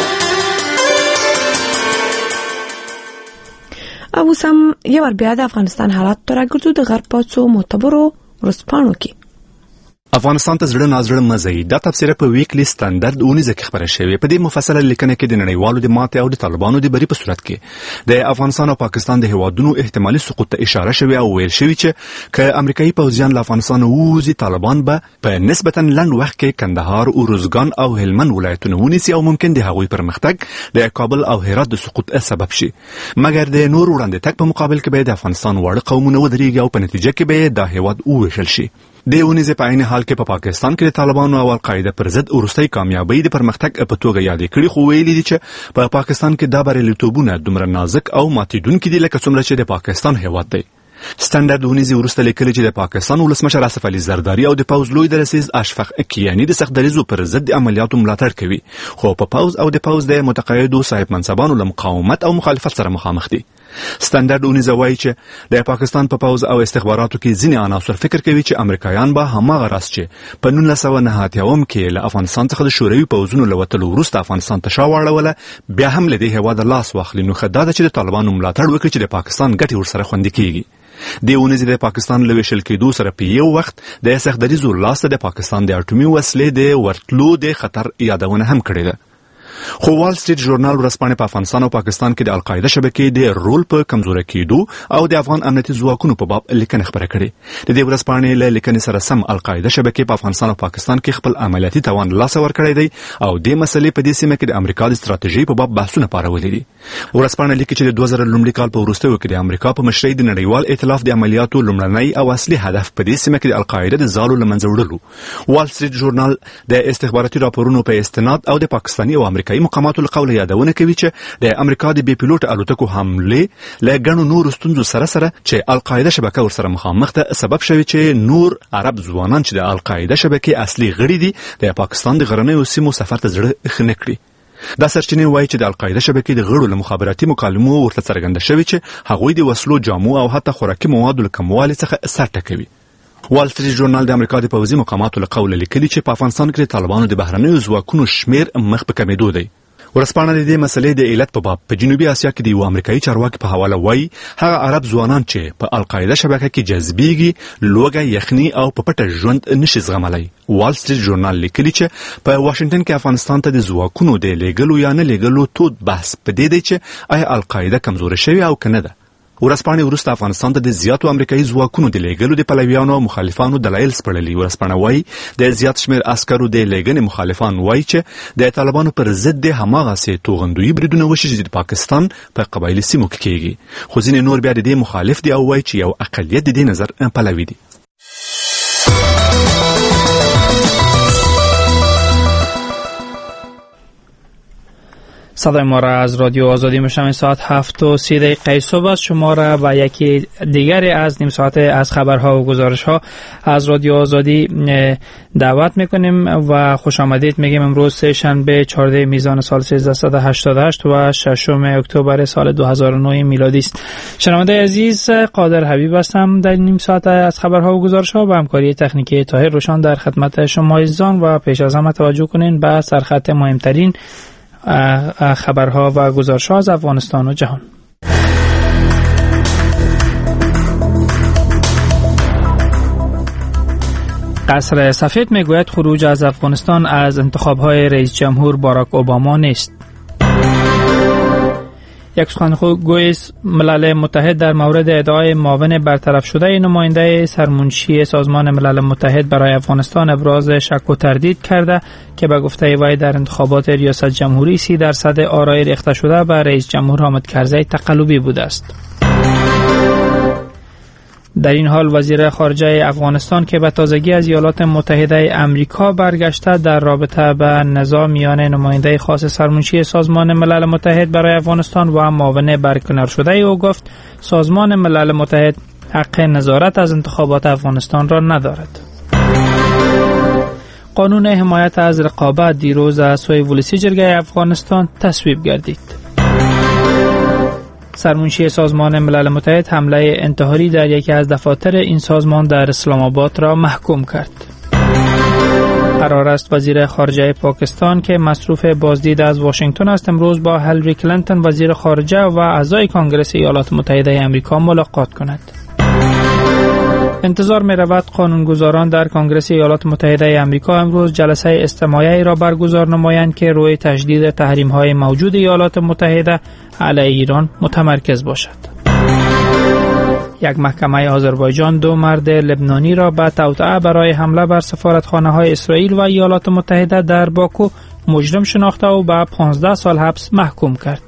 او سم یو ور بیا د افغانستان حالات تر راګرځو د غرب په څو معتبرو ورځپاڼو کې. افغانستان ته زړه نازړه مزي دا تفسیر په ویکلی سټانډرډ اونیزه کې خبره شوې. په دې مفصله لیکنه کې د نړیوالو د ماته او د طالبانو د بری په صورت کې د افغانستان او پاکستان د هیوادونو احتمالي سقوط ته اشاره شوې او ویل شوې چې ک امریکایي پوځیان له افغانستان ووزي، طالبان به په نسبتا لنډ وخت کې کندهار، اروزګان او هلمند ولایتونه ونیسي او ممکن د هغوی پرمختګ د کابل او هرات د سقوط سبب شي. مګر د نور وړاندې تک په مقابل کې به د افغانستان واړه قومونه ودرېږي او په نتیجه کې به د هیواد وویشل شي. د اونیزه په عین حال کې په پا پاکستان کې د طالبانو او القاعده پر ضد ورستۍ کامیابی د پرمختګ په توګه یاد کړي، خو ویلي دي چې په پا پاکستان کې دا بریالیتوبونه دومره نازک او ماتیدونکي دي لکه څومره چې د پاکستان هیواد دی. سټانډرډ اونیزه ورسته لیکلي چې د پاکستان ولسمشر اسف علي زرداری او د پوز لوی درسیز اشفق کیانی د سخت دریزو پر ضد عملیاتو ملاتړ کوي، خو په پوز او د پوز د متقاعدو صاحب منصبانو له مقاومت او مخالفت سره مخامخ دي. سټانډرډ اونیزه وایي چې د پاکستان په پوز او استخباراتو کې ځینې عناصر فکر کوي چې امریکایان به هماغه راست چې په نولس سوه نهه اتیا کې له افغانستان څخه د شوروي پوځونو له وتلو وروسته افغانستان ته شا واړوله بیا هم له دې هېواده لاس واخلي. نو ښه دا ده چې د طالبانو ملاتړ وکړي چې د پاکستان ګټې ورسره خوندي کیږي. د اونیزه د پاکستان له ویشل کېدو سره په یو وخت د سختدریزو لاسته د پاکستان د اټومي وسلې د ورتلو د خطر یادونه هم کړې ده. خو وال سټریټ ژورنال ورځپاڼې په افغانستان او پاکستان کې د القاعده شبکې د رول په کمزوري کېدو او د افغان امنیتي ځواکونو په باب لیکنه خبره کړې. د دې ورځپاڼې له لیکنې سره سم القاعده شبکې په افغانستان او پاکستان کې خپل عملیاتي توان لاس ور کړی دی او د مسلې په دې سیمه کې د امریکا د ستراتیژي په باب بحثونه پارولي دي. ورځپاڼه لیکي چې د دوه زره لومړي کال په وروستیو کې د امریکا په مشرۍ د نړیوال ائتلاف د عملیاتو لومړنی او اصلي هدف په دې سیمه کې د القاعده د زالو لمنځه وړلو. وال سټریټ ژورنال د استخباراتي راپورونو په استناد او د پاکستاني او امریکایي مقاماتو له یادونه کوي چې د امریکا د بي پيلوټ الوتکو حمله له ګڼو نورو ستونزو سره سره چې القاعده شبکه ورسره مخامخ ده سبب شوی چې نور عرب ځوانان چې د القاعده شبکې اصلي غړي دي د پاکستان د غرنیو سیمو سفر ته زړه خنه کړي. دا سرچینې وایي چې د القاعده شبکې د غړو له مخابراتي مکالمو ورته څرګنده شوی چې هغوی د وسلو، جامو او حتی خوراکي موادو له کموالي څخه سر ټکوي. وال سټریټ ژورنال د امریکا د پوځي مقاماتو له قوله لیکلي چې په افغانستان کې د طالبانو د بهرنیو ځواکونو شمیر مخ په کمیدو دی. ورسپانه د دې مسلې د علت په باب په جنوبي اسیا کې د یو امریکایي چارواکي په حواله وایي هغه عرب ځوانان چې په القاعده شبکه کې جذبېږي لوګه یخني او په پټه ژوند نشي زغملای. وال سټریټ ژورنال لیکلی چې په واشنگټن کې افغانستان ته د ځواکونو د لیږلو یا نه لیږلو تود بحث په دې دی چې آیا القاعده کمزورې شوې او کنه ده. ورسپانه وروسته افغانستان ته د زیاتو امریکایي ځواکونو د لیږلو د پلویانو او مخالفانو دلایل سپړلي. ورسپانه وایي د زیات شمیر عسکرو د لیږنې مخالفان وایي چې د طالبانو پر ضد د هماغسې توغندویي بریدونه وشي چې د پاکستان په قبایلي سیمو کې کېږي. خو ځینې نور بیا د دې مخالف دي او وایي چې یو اقلیت د دې نظر پلوي دي. صدای ما را از رادیو آزادی میشنوید. ساعت هفت و سی دقیقه صبح است. شما را به یکی دیگری از نیم ساعت از خبرها و گزارش‌ها از رادیو آزادی دعوت میکنیم و خوش آمدید میگیم. امروز سه شنبه چهاردهم میزان سال سیزده هشتاد و هشت و ششم اکتبر سال دو هزار و نه میلادی است. شنونده عزیز، قادر حبیب هستم. در نیم ساعت از خبرها و گزارش‌ها با همکاری تکنیکی طاهر روشن در خدمت شما عزیزان و پیش از همه توجه کنین به سرخط مهمترین خبرها و گزارش‌ها از افغانستان و جهان. قصر سفید میگوید خروج از افغانستان از انتخاب‌های رئیس جمهور باراک اوباما نیست. یک سخنگوی ملل متحد در مورد ادعای معاون برطرف شده نماینده سرمنشی سازمان ملل متحد برای افغانستان ابراز شک و تردید کرده که به گفته وی در انتخابات ریاست جمهوری سی درصد آرای ریخته شده به رئیس جمهور حامد کرزی تقلبی بوده است. در این حال وزیر خارجه افغانستان که به تازگی از ایالات متحده آمریکا برگشته در رابطه به نزاع میان نماینده خاص سرمنشی سازمان ملل متحد برای افغانستان و معاون برکنار شده او گفت سازمان ملل متحد حق نظارت از انتخابات افغانستان را ندارد. قانون حمایت از رقابت دیروز از سوی ولسی جرگه افغانستان تصویب گردید. سرمنشی سازمان ملل متحد حمله انتحاری در یکی از دفاتر این سازمان در اسلام آباد را محکوم کرد. قرار است وزیر خارجه پاکستان که مصروف بازدید از واشنگتن است امروز با هیلاری کلینتون وزیر خارجه و اعضای کنگره ایالات متحده آمریکا ملاقات کند. انتظار می رود قانونگذاران در کنگره ایالات متحده آمریکا امروز جلسه استماعی را برگزار نمایند که روی تجدید تحریم های موجود ایالات متحده علیه ایران متمرکز باشد. یک محکمه آذربایجان دو مرد لبنانی را به توطئه برای حمله بر سفارتخانه های اسرائیل و ایالات متحده در باکو مجرم شناخته و به پانزده سال حبس محکوم کرد.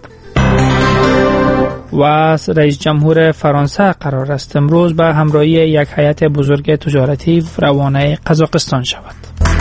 و رئیس جمهور فرانسه قرار است امروز به همراهی یک هیئت بزرگ تجارتی روانه قزاقستان شود.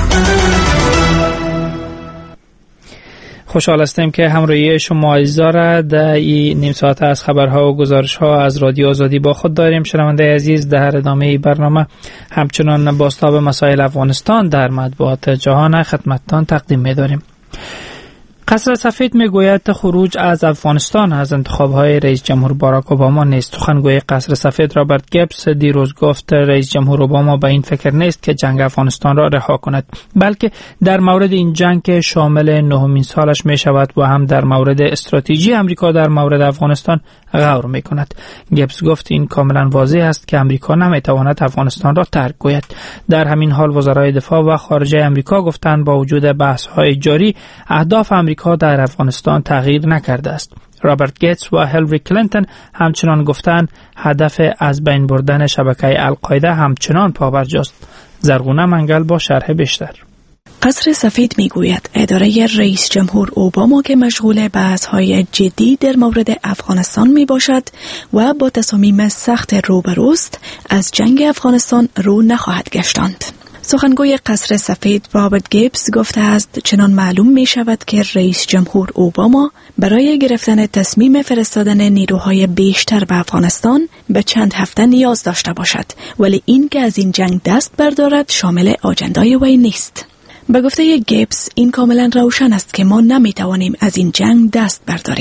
خوشحال هستیم که همراهی شما عزیزان را در این نیم ساعت از خبرها و گزارش‌ها از رادیو آزادی با خود داریم. شنونده عزیز، در ادامه برنامه همچنان بازتاب مسائل افغانستان در مطبوعات جهان خدمتتان تقدیم می‌داریم. قصر سفید میگوید خروج از افغانستان از انتخاب‌های رئیس جمهور باراک اوباما نیست. سخنگوی قصر سفید رابرت گیبز دیروز گفت رئیس جمهور اوباما به این فکر نیست که جنگ افغانستان را رها کند، بلکه در مورد این جنگ که شامل نهمین سالش می شود و هم در مورد استراتژی امریکا در مورد افغانستان غور می کند. گیبز گفت این کاملا واضح است که امریکا نمی تواند افغانستان را ترک گوید. در همین حال وزرای دفاع و خارجه امریکا گفتند با وجود بحث‌های جاری اهداف امریکا در افغانستان تغییر نکرده است. رابرت گیتس و هیلاری کلینتون همچنان گفتند هدف از بین بردن شبکه القاعده همچنان پابرجاست. زرغونه منگل با شرح بیشتر. قصر سفید میگوید اداره رئیس جمهور اوباما که مشغول بحث‌های جدی در مورد افغانستان می باشد و با تصامیم سخت روبروست، از جنگ افغانستان رو نخواهد گشتاند. سخنگوی قصر سفید رابرت گیبز گفته است چنان معلوم می شود که رئیس جمهور اوباما برای گرفتن تصمیم فرستادن نیروهای بیشتر به افغانستان به چند هفته نیاز داشته باشد، ولی این که از این جنگ دست بردارد شامل آجندای وی نیست. به گفته گیبز این کاملا روشن است که ما نمی توانیم از این جنگ دست برداریم.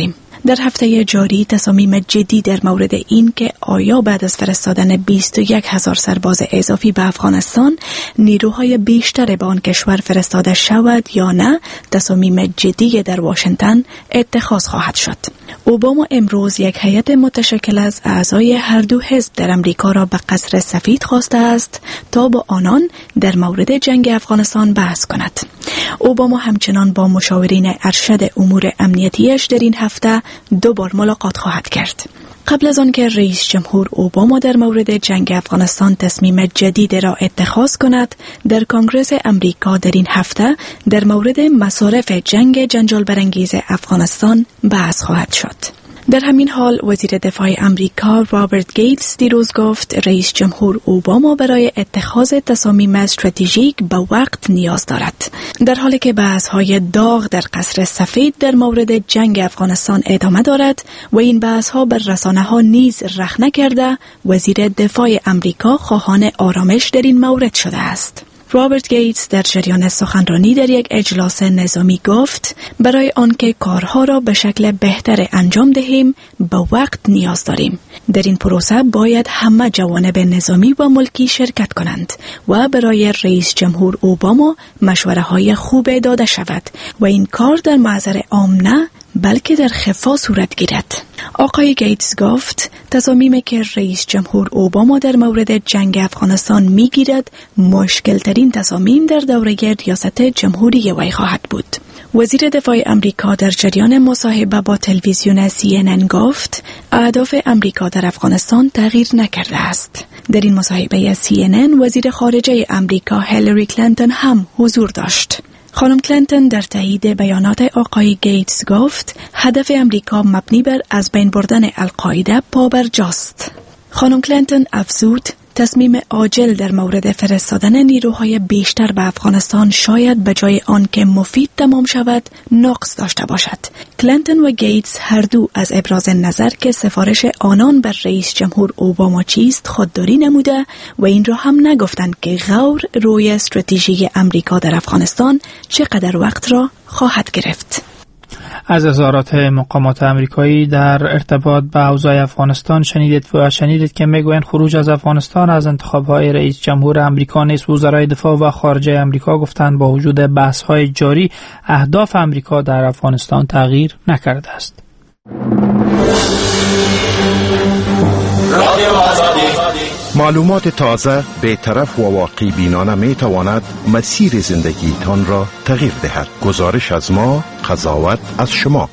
در هفته جاری تصامیم جدی در مورد این که آیا بعد از فرستادن بیست و یک هزار سرباز اضافی به افغانستان نیروهای بیشتر به آن کشور فرستاده شود یا نه تصامیم جدی در واشنگتن اتخاذ خواهد شد. اوباما امروز یک هیئت متشکل از اعضای هر دو حزب در امریکا را به قصر سفید خواسته است تا با آنان در مورد جنگ افغانستان بحث کند. اوباما همچنان با مشاورین ارشد امور امنیتیش در این هفته دو بار ملاقات خواهد کرد. قبل از آن که رئیس جمهور اوباما در مورد جنگ افغانستان تصمیم جدید را اتخاذ کند، در کنگره امریکا در این هفته در مورد مصارف جنگ جنجال برانگیز افغانستان بحث خواهد شد. در همین حال وزیر دفاع امریکا رابرت گیتس دیروز گفت رئیس جمهور اوباما برای اتخاذ تصامیم استراتژیک به وقت نیاز دارد. در حالی که بحث‌های داغ در قصر سفید در مورد جنگ افغانستان ادامه دارد و این بحث‌ها بر رسانه‌ها نیز رخنه کرده، وزیر دفاع امریکا خواهان آرامش در این مورد شده است. رابرت گیتس در جریان سخنرانی در یک اجلاس نظامی گفت برای آنکه کارها را به شکل بهتر انجام دهیم به وقت نیاز داریم. در این پروسه باید همه جوانب نظامی و ملکی شرکت کنند و برای رئیس جمهور اوباما مشوره های خوب داده شود و این کار در محضر عام نه بلکه در خفا صورت گیرد. آقای گیتس گفت تصامیمی که رئیس جمهور اوباما در مورد جنگ افغانستان میگیرد مشکل ترین تصامیم در دوره ریاست جمهوری وی خواهد بود. وزیر دفاع امریکا در جریان مصاحبه با تلویزیون سی ان ان گفت اهداف امریکا در افغانستان تغییر نکرده است. در این مصاحبه سی ان ان وزیر خارجه امریکا هیلاری کلینتون هم حضور داشت. خانم کلینتون در تایید بیانات آقای گیتس گفت هدف امریکا مبنی بر از بین بردن القاعده پابرجاست. خانم کلینتون افزود تصمیم عاجل در مورد فرستادن نیروهای بیشتر به افغانستان شاید به جای آن که مفید تمام شود نقص داشته باشد. کلینتون و گیتس هر دو از ابراز نظر که سفارش آنان بر رئیس جمهور اوباما چیست خودداری نموده و این را هم نگفتند که غور روی استراتژی امریکا در افغانستان چقدر وقت را خواهد گرفت. از اظهارات مقامات امریکایی در ارتباط با اوضاع افغانستان شنیدید و شنیدید که میگویند خروج از افغانستان از انتخاب‌های رئیس جمهور امریکا نیست. وزرای دفاع و خارجه امریکا گفتند با وجود بحث‌های جاری اهداف امریکا در افغانستان تغییر نکرده است. معلومات تازه، بی‌طرف و واقع بینانه می تواند مسیر زندگی تان را تغییر دهد. گزارش از ما، قضاوت از شما.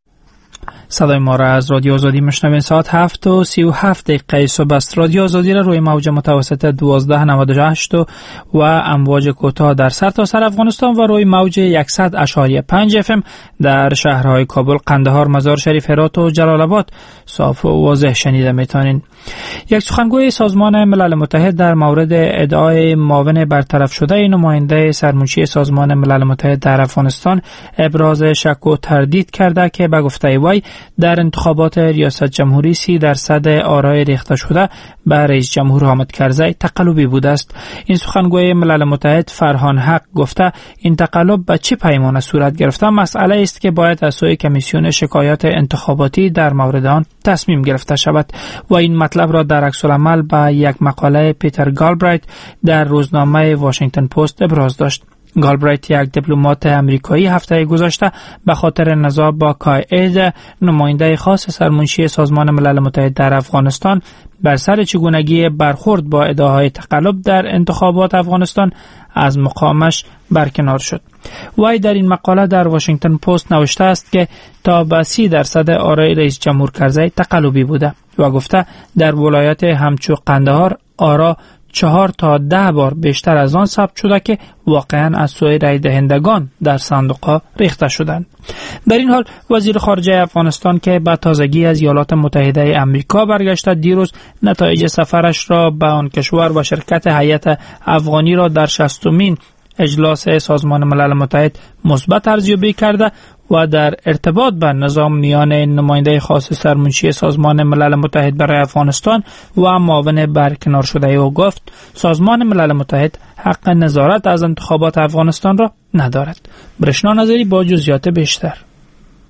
صدای ما را از رادیو آزادی مشنوین. ساعت هفت و سی و هفت دقیقه صبح است. رادیو آزادی را روی موج متوسط دوازده نود و هشت و امواج کوتاه در سرتاسر افغانستان و روی موج صد اشاریه پنج اف ام در شهرهای کابل، قندهار، مزار شریف، هرات و جلال آباد صاف و واضح شنیده میتونین. یک سخنگوی سازمان ملل متحد در مورد ادعای معاون برطرف شده نماینده سرمنشی سازمان ملل متحد در افغانستان ابراز شک و تردید کرده که به گفته وی در انتخابات ریاست جمهوری سی درصد آرای ریخته شده به رئیس جمهور حامد کرزی تقلبی بوده است. این سخنگوی ملل متحد فرهان حق گفته این تقلب به چه پیمانه صورت گرفته مسئله است که باید از سوی کمیسیون شکایات انتخاباتی در مورد آن تصمیم گرفته شود و این مطلب را در عکس العمل به یک مقاله پیتر گالبرایت در روزنامه واشنگتن پست ابراز داشت. گالبرایت یک دیپلمات امریکایی هفته گذشته به خاطر نزاع با کای اید نماینده خاص سرمنشی سازمان ملل متحد در افغانستان بر سر چگونگی برخورد با ادعاهای تقلب در انتخابات افغانستان از مقامش برکنار شد. وی در این مقاله در واشنگتن پست نوشته است که تا به سی درصد آرای رئیس جمهور کرزی تقلبی بوده و گفته در ولایت همچو قندهار آرا چهار تا ده بار بیشتر از آن ثبت شده که واقعا از سوی رای دهندگان در صندوق‌ها ریخته شدند. در این حال وزیر خارجه افغانستان که به تازگی از ایالات متحده امریکا برگشته دیروز نتایج سفرش را به آن کشور و شرکت هیئت افغانی را در شصتمین اجلاس سازمان ملل متحد مثبت ارزیابی کرده و در ارتباط با نظام میان نماینده خاص سرمنشی سازمان ملل متحد برای افغانستان و معاون برکنار شده او گفت سازمان ملل متحد حق نظارت از انتخابات افغانستان را ندارد. برشنا نظری با جزئیات بیشتر.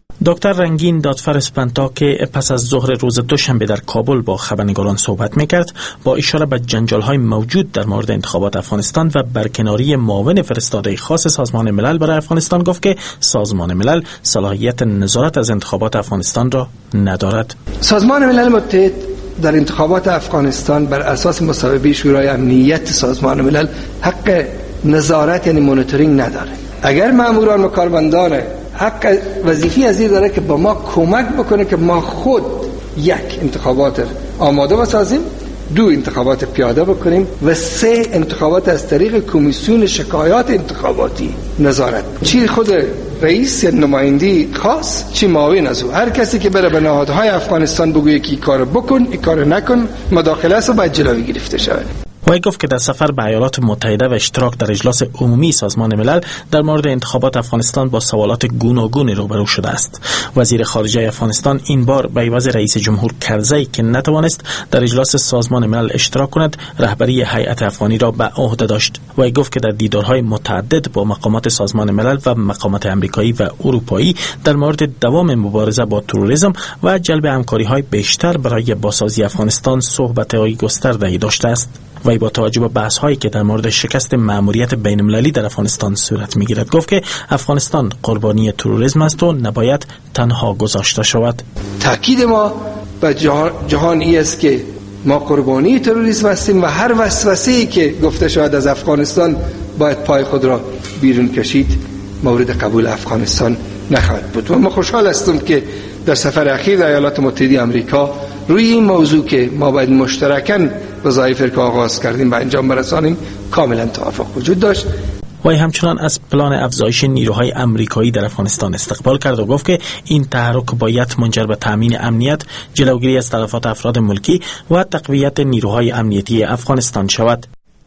دکتر رنگین دادفر اسپنتا که پس از ظهر روز دوشنبه در کابل با خبرنگاران صحبت میکرد، با اشاره به جنجال‌های موجود در مورد انتخابات افغانستان و برکناری معاون فرستاده خاص سازمان ملل برای افغانستان گفت که سازمان ملل صلاحیت نظارت از انتخابات افغانستان را ندارد. سازمان ملل متحد در انتخابات افغانستان بر اساس مصوبه شورای امنیت سازمان ملل حق نظارت یعنی مانیتورینگ نداره. اگر ماموران و کارمندان حق وظیفی از این داره که با ما کمک بکنه که ما خود یک انتخابات آماده بسازیم، دو انتخابات پیاده بکنیم و سه انتخابات از طریق کمیسیون شکایات انتخاباتی نظارت. چی خود رئیس نمایندی خاص، چی معاون از او، هر کسی که بره به نهادهای افغانستان بگویه که این کارو بکن این کارو نکن، مداخله است و باید جلوی گرفته شود. وی گفت که در سفر به ایالات متحده و اشتراک در اجلاس عمومی سازمان ملل در مورد انتخابات افغانستان با سوالات گوناگونی روبرو شده است. وزیر خارجه افغانستان این بار به عوض رئیس جمهور کرزی که نتوانست در اجلاس سازمان ملل اشتراک کند، رهبری هیئت افغانی را به عهده داشت. وی گفت که در دیدارهای متعدد با مقامات سازمان ملل و مقامات آمریکایی و اروپایی در مورد دوام مبارزه با تروریسم و جلب همکاری‌های بیشتر برای بازسازی افغانستان صحبت‌های گسترده‌ای داشته است. وی با توجه به بحث‌هایی که در مورد شکست مأموریت بین‌المللی در افغانستان صورت می‌گیرد گفت که افغانستان قربانی تروریسم است و نباید تنها گذاشته شود. تاکید ما به جهان ای است که ما قربانی تروریسم هستیم و هر وسوسه‌ای که گفته شود از افغانستان باید پای خود را بیرون کشید، مورد قبول افغانستان نخواهد بود. و ما خوشحال هستم که در سفر اخیر در ایالات متحده آمریکا روی این موضوع که ما باید مشترکاً وظایفی که آغاز کردیم به انجام برسانیم کاملا توافق وجود داشت. وی همچنان از پلان افزایش نیروهای آمریکایی در افغانستان استقبال کرد و گفت که این تحرک باید منجر به تامین امنیت، جلوگیری از تلفات افراد ملکی و تقویت نیروهای امنیتی افغانستان شود.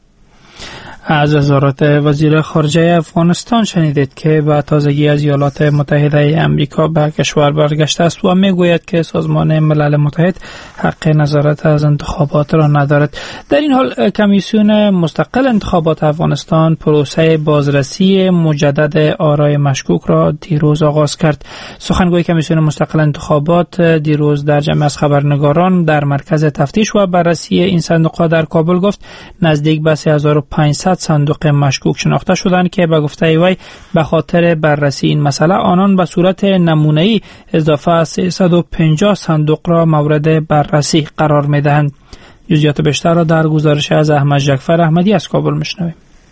از وزارت وزیر خارجه افغانستان شنیدید که با تازگی از ایالات متحده آمریکا به کشور برگشته است و میگوید که سازمان ملل متحد حق نظارت از انتخابات را ندارد. در این حال کمیسیون مستقل انتخابات افغانستان پروسه بازرسی مجدد آرای مشکوک را دیروز آغاز کرد. سخنگوی کمیسیون مستقل انتخابات دیروز در جمع از خبرنگاران در مرکز تفتیش و بررسی این صندوق‌ها در کابل گفت نزدیک به سه هزار و پانصد صندوق مشکوک شناخته شدند که به گفته وی به خاطر بررسی این مسئله آنان به صورت نمونه‌ای اضافه از سیصد و پنجاه صندوق را مورد بررسی قرار می‌دهند. جزئیات بیشتر را در گزارش از احمد جعفر احمدی از کابل می‌شنویم.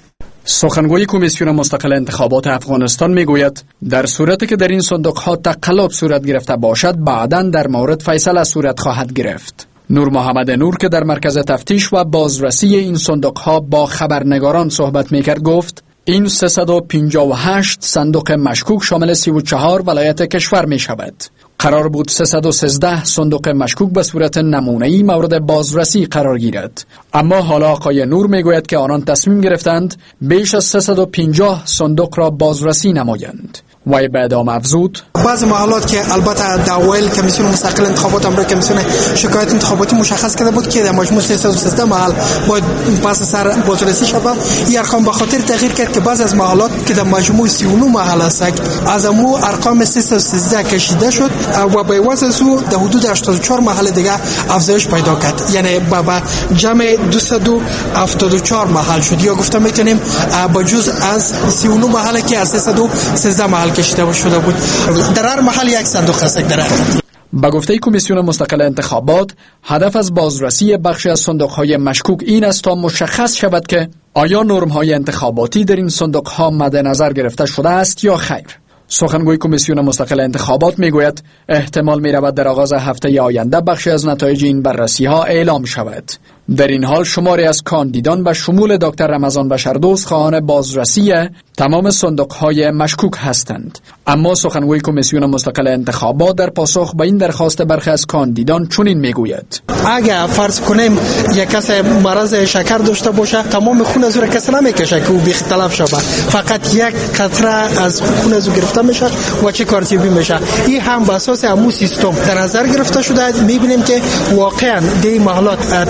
سخنگوی کمیسیون مستقل انتخابات افغانستان میگوید در صورتی که در این صندوق‌ها تقلب صورت گرفته باشد بعداً در مورد فیصله صورت خواهد گرفت. نور محمد نور که در مرکز تفتیش و بازرسی این صندوق‌ها با خبرنگاران صحبت میکرد گفت این سیصد و پنجاه و هشت صندوق مشکوک شامل سی و چهار ولایت کشور می شود. قرار بود سیصد و سیزده صندوق مشکوک به صورت نمونه‌ای مورد بازرسی قرار گیرد، اما حالا آقای نور میگوید که آنان تصمیم گرفتند بیش از سیصد و پنجاه صندوق را بازرسی نمایند. وی به ادامه افزود بعض محلات که البته در اوایل کمیسیون مستقل انتخابات امریکا کمیسیون شکایت انتخاباتی مشخص کرده بود که در مجموع سیصد و سیزده محل باید پس سر بازرسی شود. این ارقام به خاطر تغییر کرد که بعض از محلات که در مجموع سی و نه محل است از امو ارقام سیصد و سیزده کشیده شد و به عوض از او در حدود هشتاد و چهار محل دیگه افزایش پیدا کرد، یعنی با جمع دویست و هفتاد و چهار محل شد، یا گفته میتونیم با جز از سی و نه محل که از سیصد و سیزده محل کشیده شده بود. در هر محل یک صندوق هست در هر. با گفته کمیسیون مستقل انتخابات هدف از بازرسی بخشی از صندوق‌های مشکوک این است تا مشخص شود که آیا نرم‌های انتخاباتی در این صندوق‌ها مد نظر گرفته شده است یا خیر. سخنگوی کمیسیون مستقل انتخابات میگوید احتمال می‌رود در آغاز هفته آینده بخشی از نتایج این بررسی‌ها اعلام شود. در این حال شماری از کاندیدان به شمول دکتر رمضان بشردوست خواهان بازرسی تمام صندوق‌های مشکوک هستند، اما سخنگوی کمیسیون مستقل انتخابات در پاسخ به این درخواست برخی از کاندیدان چنین میگوید اگر فرض کنیم یک کس مرض شکر داشته باشه تمام خون از او را کسی نمیکشه که او بی‌اختلاف شود، فقط یک قطره از خون از او گرفته میشه و چه کارتیبی میشه. این هم بر اساس همون سیستم در نظر گرفته شده. میبینیم که واقعا در محلات تخطیات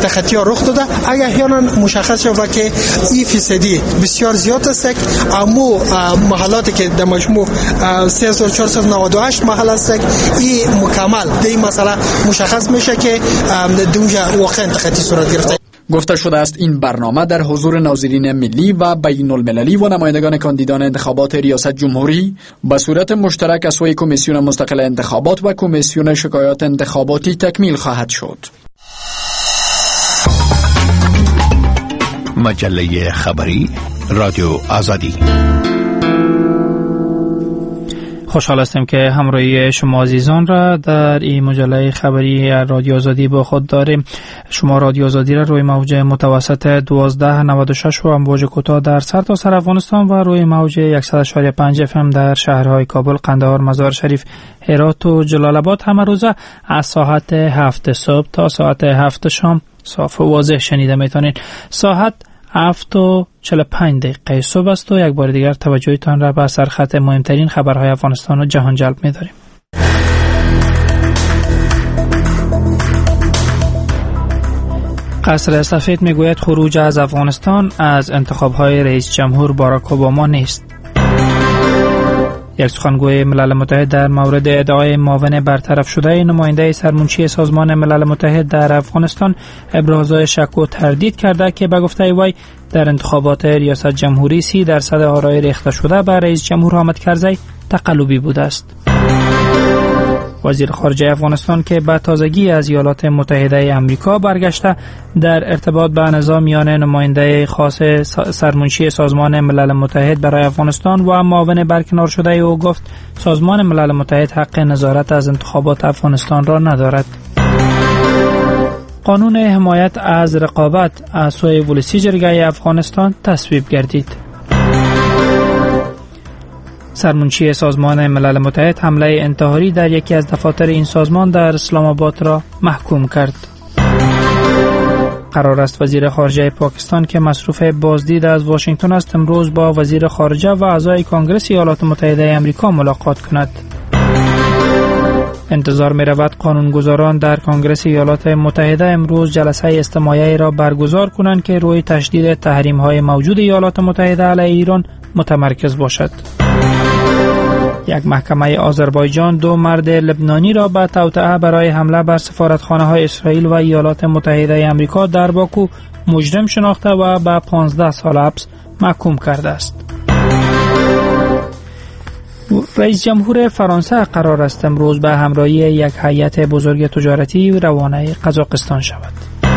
رخ داده. اگر احیانا مشخص شود که این فیصدی بسیار زیاد است، اما محلاتی که در مجموع سه هزار و چهارصد و نود و هشت محل است، این مکمل در این مسئله مشخص میشه که دونجا واقعا تخطی صورت گرفته. گفته شده است این برنامه در حضور ناظرین ملی و بین المللی و نمایندگان کاندیدان انتخابات ریاست جمهوری به صورت مشترک از سوی کمیسیون مستقل انتخابات و کمیسیون شکایات انتخاباتی تکمیل خواهد شد. مجله خبری رادیو آزادی. خوشحال هستیم که همراهی شما عزیزان را در این مجله خبری رادیو آزادی با خود داریم. شما رادیو آزادی را روی موج متوسط دوازده نود و شش و امواج کوتاه در سرتاسر افغانستان و روی موج صد و یک و پنج اف ام در شهرهای کابل، قندهار، مزار شریف، هرات و جلال آباد همه روزه از ساعت هفت صبح تا ساعت هفت شام صاف و واضح شنیده میتونید. ساعت هفت و چهل و پنج دقیقه صبح است و یک بار دیگر توجهتان را به سرخط مهمترین خبرهای افغانستان و جهان جلب می‌داریم. قصر سفید میگوید خروج از افغانستان از انتخاب‌های رئیس جمهور باراک اوباما نیست. یک سخنگوی ملل متحد در مورد ادعای معاون برطرف شده نماینده سرمنشی سازمان ملل متحد در افغانستان ابراز شک و تردید کرده که به گفته وی در انتخابات ریاست جمهوری سی درصد آرای ریخته شده بر رئیس جمهور حامد کرزی تقلبی بوده است. وزیر خارجه افغانستان که به تازگی از ایالات متحده آمریکا برگشته در ارتباط به نزاع میان نماینده خاص سرمنشی سازمان ملل متحد برای افغانستان و معاون برکنار شده او گفت سازمان ملل متحد حق نظارت از انتخابات افغانستان را ندارد. قانون حمایت از رقابت از سوی ولسی جرگه افغانستان تصویب گردید. سرمنشی سازمان ملل متحد حمله انتحاری در یکی از دفاتر این سازمان در اسلام آباد را محکوم کرد. قرار است وزیر خارجه پاکستان که مصروف بازدید از واشنگتن است امروز با وزیر خارجه و اعضای کنگره ایالات متحده آمریکا ملاقات کند. انتظار می رود قانونگذاران در کنگره ایالات متحده امروز جلسه استماعی را برگزار کنند که روی تشدید تحریم های موجود ایالات متحده علیه ایران متمرکز باشد. یک محکمه آذربایجان دو مرد لبنانی را به توطئه برای حمله بر سفارتخانه های اسرائیل و ایالات متحده آمریکا در باکو مجرم شناخته و به پانزده سال حبس محکوم کرده است. رئیس جمهور فرانسه قرار است امروز به همراهی یک هیئت بزرگ تجارتی روانه قزاقستان شود.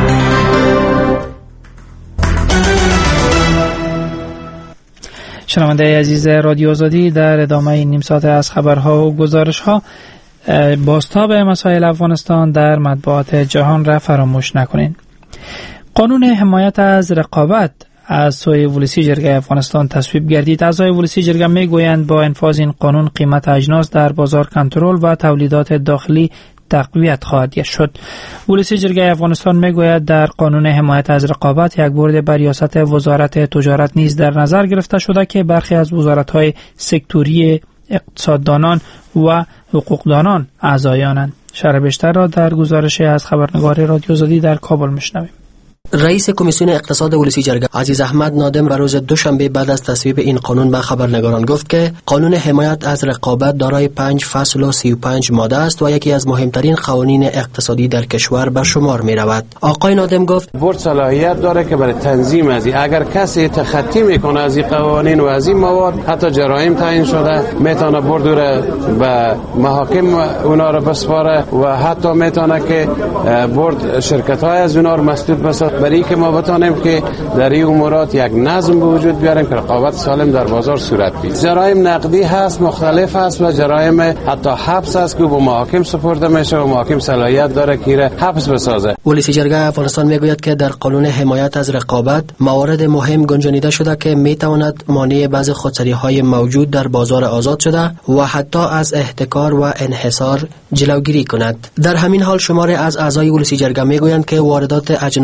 شنونده عزیز رادیو آزادی، در ادامه نیم ساعت از خبرها و گزارش‌ها بازتاب مسائل افغانستان در مطبوعات جهان را فراموش نکنین. قانون حمایت از رقابت از سوی ولسی جرگه افغانستان تصویب گردید. اعضای ولسی جرگه میگویند با انفاذ این قانون قیمت اجناس در بازار کنترل و تولیدات داخلی تقویت خواهد شد. ولسی جرگه افغانستان میگوید در قانون حمایت از رقابت یک بورد بر ریاست وزارت تجارت نیز در نظر گرفته شده که برخی از وزارت‌های سکتوری اقتصاددانان و حقوقدانان اعضایانند. شرح بیشتر را در گزارش از خبرنگار رادیو آزادی در کابل میشنویم. رئیس کمیسیون اقتصاد ولسی جرگه عزیز احمد نادم و روز دوشنبه بعد از تصویب این قانون به خبرنگاران گفت که قانون حمایت از رقابت دارای پنج فصل و سی و پنج ماده است و یکی از مهمترین قوانین اقتصادی در کشور به شمار می رود. آقای نادم گفت بورد صلاحیت داره که برای تنظیم از اگر کسی تخطی میکنه از این قوانین و از این مواد، حتی جرایم تعیین شده، میتونه بورد رو به محاکم اونا رو بسپاره و حتی میتونه که بورد شرکت های از اونا رو مسدود بسازه، برای که ما بتانیم که در این امورات یک نظم به وجود بیاریم که رقابت سالم در بازار صورت گیرد. جرایم نقدی هست، مختلف هست و جرایم حتی حبس هست که به محاکم سپرده میشه و محاکم صلاحیت داره که حبس بسازه. ولسی جرگه افغانستان میگوید که در قانون حمایت از رقابت موارد مهم گنجانیده شده که میتواند مانع بعض خودسری‌های موجود در بازار آزاد شده و حتی از احتکار و انحصار جلوگیری کند. در همین حال شماری از اعضای ولسی جرگه میگویند که واردات اجناس خارجی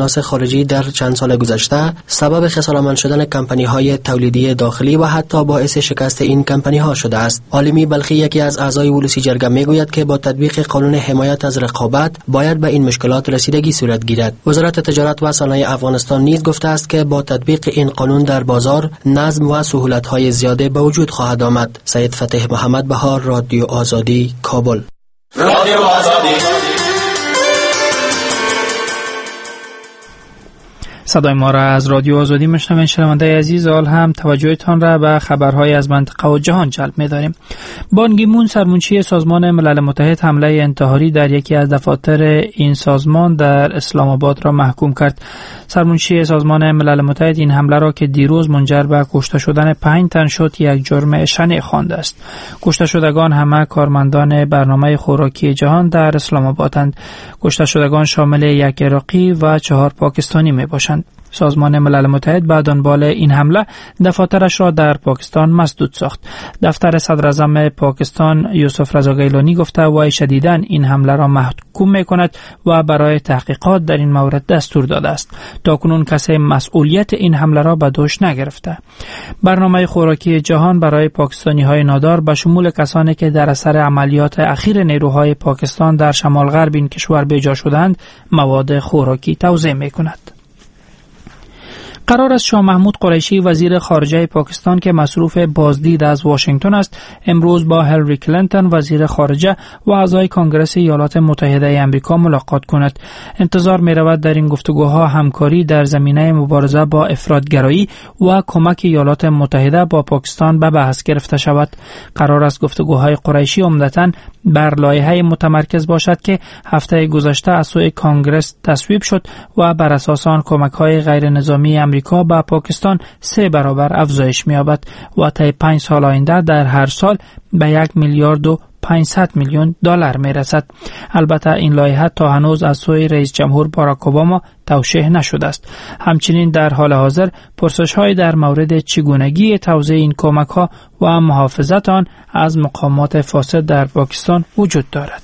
خارجی در چند سال گذشته سبب خسارتمند شدن کمپانی‌های تولیدی داخلی و حتی باعث شکست این کمپانی‌ها شده است. عالمی بلخی یکی از اعضای ولوسی جرگه میگوید که با تطبیق قانون حمایت از رقابت باید به این مشکلات رسیدگی صورت گیرد. وزارت تجارت و صنایع افغانستان نیز گفته است که با تطبیق این قانون در بازار نظم و سهولت‌های زیاده به وجود خواهد آمد. سید فتح محمد بهار، رادیو آزادی، کابل. رادیو آزادی. صدای ما را از رادیو آزادی میشنوید. شنونده عزیز، حال هم توجهتان را به خبرهای از منطقه و جهان جلب می‌داریم. بان کی مون، سرمنشی سازمان ملل متحد، حمله انتحاری در یکی از دفاتر این سازمان در اسلام آباد را محکوم کرد. سرمنشی سازمان ملل متحد این حمله را که دیروز منجر به کشته شدن پنج تن شد یک جرم شنیع خوانده است. کشته شدگان همه کارمندان برنامه خوراکی جهان در اسلام آبادند. کشته شدگان شامل یک عراقی و چهار پاکستانی میباشند. سازمان ملل متحد به دنبال این حمله دفاترش را در پاکستان مسدود ساخت. دفتر صدر اعظم پاکستان یوسف رضا گیلانی گفته وی شدیداً این حمله را محکوم می‌کند و برای تحقیقات در این مورد دستور داده است. تاکنون کسی مسئولیت این حمله را به دوش نگرفته. برنامه خوراکی جهان برای پاکستانی‌های نادار به شمول کسانی که در اثر عملیات اخیر نیروهای پاکستان در شمال غرب این کشور بیجا شدند مواد خوراکی توزیع می‌کند. قرار است شاه محمود قریشی وزیر خارجه پاکستان که مصروف بازدید از واشنگتن است امروز با هیلاری کلینتون وزیر خارجه و اعضای کنگره ایالات متحده آمریکا ملاقات کند. انتظار می رود در این گفتگوها همکاری در زمینه مبارزه با افراطگرایی و کمک ایالات متحده با پاکستان به بحث گرفته شود. قرار است گفتگوهای قریشی عمدتاً بر لایحه متمرکز باشد که هفته گذشته از سوی کانگرس تصویب شد و بر اساس آن کمک‌های غیر نظامی امریکا به پاکستان سه برابر افزایش می‌یابد و طی پنج سال آینده در هر سال به یک میلیارد و پانصد میلیون دلار میرسد. البته این لایحه تا هنوز از سوی رئیس جمهور باراک اوباما توشیح نشده است. همچنین در حال حاضر پرسش‌های در مورد چگونگی توزیع این کمک‌ها و محافظت آن از مقامات فاسد در پاکستان وجود دارد.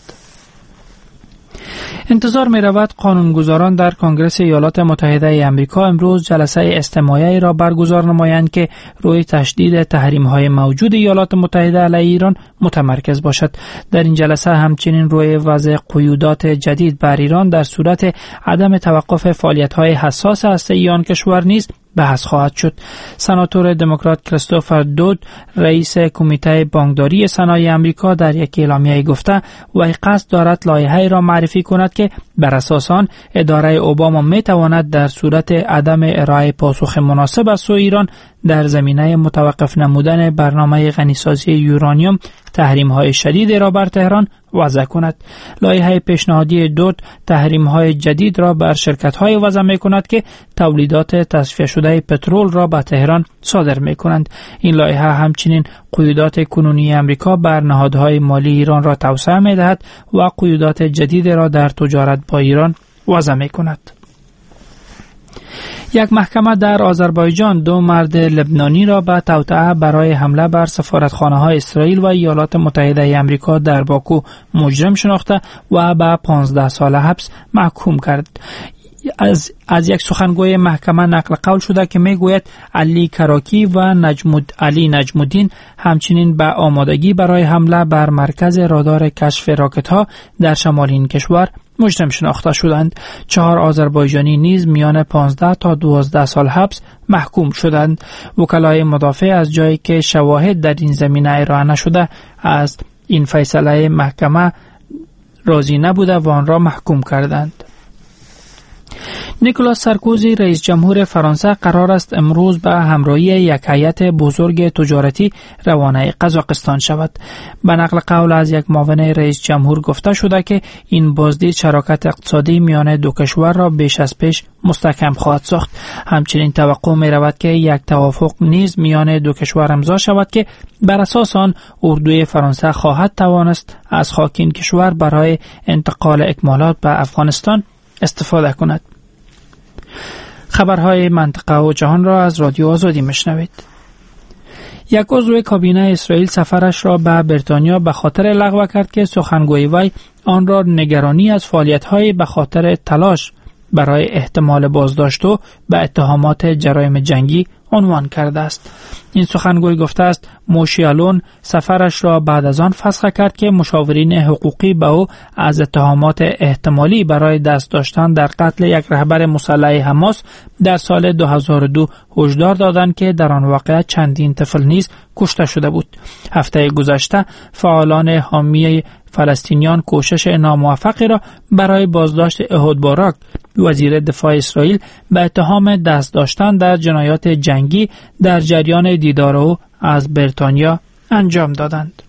انتظار می رود قانونگذاران در کنگره ایالات متحده آمریکا امروز جلسه استماعی را برگزار نمایند که روی تشدید تحریم‌های موجود ایالات متحده علیه ایران متمرکز باشد. در این جلسه همچنین روی وضع قیودات جدید بر ایران در صورت عدم توقف فعالیت‌های حساس هسته‌ای آن کشور نیز بحث خواهد شد. سناتور دموکرات کریستوفر دود رئیس کمیته بانکداری صنایع آمریکا در یک اعلامیه گفته وی قصد دارد لایحه‌ای را معرفی کند که بر اساس آن اداره اوباما می تواند در صورت عدم ارائه پاسخ مناسب از سوی ایران در زمینه متوقف نمودن برنامه غنیسازی یورانیوم تحریم‌های شدید را بر تهران وضع کند. لایحه پیشنهادی دود تحریم‌های جدید را بر شرکت‌های وضع می‌کند که تولیدات تصفیه شده پترول را به تهران صادر می‌کنند. این لایحه همچنین قیودات کنونی امریکا بر نهادهای مالی ایران را توسعه می‌دهد و قیودات جدید را در تجارت با ایران وضع می‌کند. یک محکمه در آذربایجان دو مرد لبنانی را به توطئه برای حمله بر سفارتخانه‌های اسرائیل و ایالات متحده آمریکا در باکو مجرم شناخته و به پانزده سال حبس محکوم کرد. از از یک سخنگوی محکمه نقل قول شده که میگوید علی کراکی و نجمود علی نجمودین همچنین به آمادگی برای حمله بر مرکز رادار کشف راکت‌ها در شمال این کشور مجرم شناخته شدند. چهار آذربایجانی نیز میان پانزده تا دوازده سال حبس محکوم شدند. وکلای مدافع از جایی که شواهد در این زمینه ارائه نشده از این فیصله محکمه راضی نبوده و آن را محکوم کردند. نیکولاس سارکوزی رئیس جمهور فرانسه قرار است امروز به همراهی یک هیئت بزرگ تجارتی روانه قزاقستان شود. به نقل قول از یک معاون رئیس جمهور گفته شده که این بازدید شراکت اقتصادی میان دو کشور را بیش از پیش مستحکم خواهد ساخت. همچنین توقع می رود که یک توافق نیز میان دو کشور امضا شود که بر اساس آن اردوی فرانسه خواهد توانست از خاک این کشور برای انتقال اکمالات به افغانستان استفاده کند. خبرهای منطقه و جهان را از رادیو آزادی میشنوید. یک عضو کابینه اسرائیل سفرش را به بریتانیا به خاطر لغو کرد که سخنگوی وی آن را نگرانی از فعالیت‌های به خاطر تلاش برای احتمال بازداشت و به اتهامات جرایم جنگی عنوان کرده است. این سخنگوی گفته است موشیالون سفرش را بعد از آن فسخ کرد که مشاورین حقوقی به او از اتهامات احتمالی برای دست داشتن در قتل یک رهبر مسلح حماس در سال دو هزار و دو هشدار دادند که در آن واقعه چندین طفل نیز کشته شده بود. هفته گذشته فعالان حامی فلسطینیان کوشش ناموفقی را برای بازداشت احود باراک وزیر دفاع اسرائیل به اتهام دست داشتن در جنایات جنگی در جریان دیدار او از بریتانیا انجام دادند.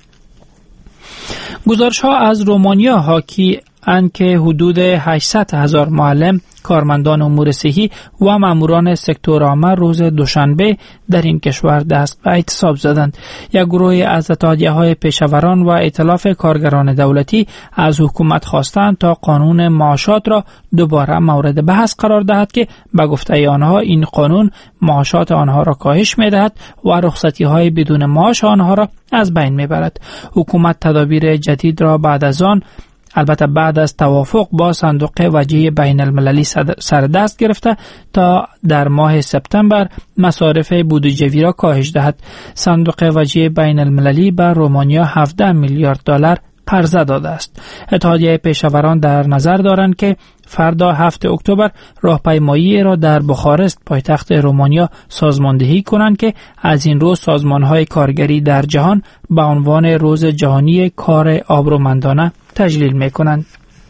گزارش ها از رومانیا حاکی اند که حدود هشتصد هزار معلم، کارمندان امور صحی و ماموران سکتور عامه روز دوشنبه در این کشور دست به اعتصاب زدند. یک گروه از اتحادیه‌های پیشوران و ائتلاف کارگران دولتی از حکومت خواستند تا قانون معاشات را دوباره مورد بحث قرار دهد که به گفته آنها این قانون معاشات آنها را کاهش می‌دهد و رخصتی‌های بدون معاش آنها را از بین می‌برد. حکومت تدابیر جدید را بعد از آن البته بعد از توافق با صندوق وجه بین المللی سر دست گرفته تا در ماه سپتامبر مصارف بودجه‌ای را کاهش دهد. صندوق وجه بین المللی به رومانیا هفده میلیارد دلار قرضه داده است. اتحادیه پیشوران در نظر دارند که فردا هفتم اکتبر راهپیمایی را در بخارست پایتخت رومانیا سازماندهی کنند که از این روز سازمان‌های کارگری در جهان به عنوان روز جهانی کار آبرومندانه تجلیل می‌کنند.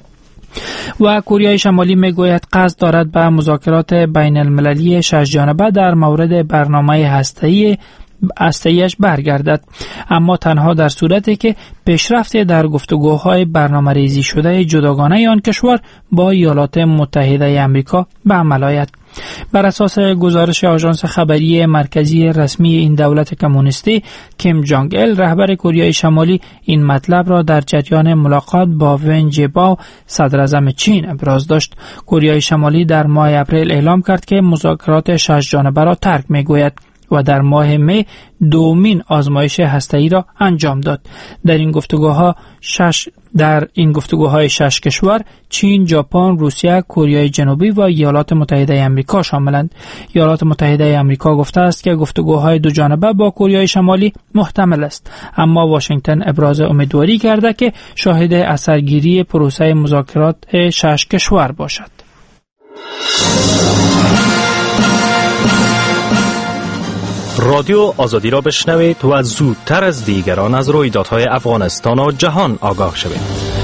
و کره شمالی میگوید قصد دارد به مذاکرات بین المللی شش جانبه در مورد برنامه هسته‌ای هسته‌ایش برگردد، اما تنها در صورتی که پیشرفت در گفتگوهای برنامه‌ریزی شده جداگانه آن کشور با ایالات متحده آمریکا به عمل آید. بر اساس گزارش آژانس خبری مرکزی رسمی این دولت کمونیستی، کیم جانگ ال رهبر کره شمالی این مطلب را در جریان ملاقات با ون جیباو صدر اعظم چین ابراز داشت. کره شمالی در ماه اپریل اعلام کرد که مذاکرات شش جانبه را ترک می‌گوید و در ماه می دومین آزمایش هسته‌ای را انجام داد. در این گفتگوها شش در این گفتگوهای شش کشور چین، ژاپن، روسیه، کره جنوبی و ایالات متحده آمریکا شاملند. ایالات متحده آمریکا گفته است که گفتگوهای دو جانبه با کره شمالی محتمل است، اما واشنگتن ابراز امیدواری کرده که شاهد اثرگیری پروسه مذاکرات شش کشور باشد. رادیو آزادی را بشنوید و زودتر از دیگران از رویدادهای افغانستان و جهان آگاه شوید.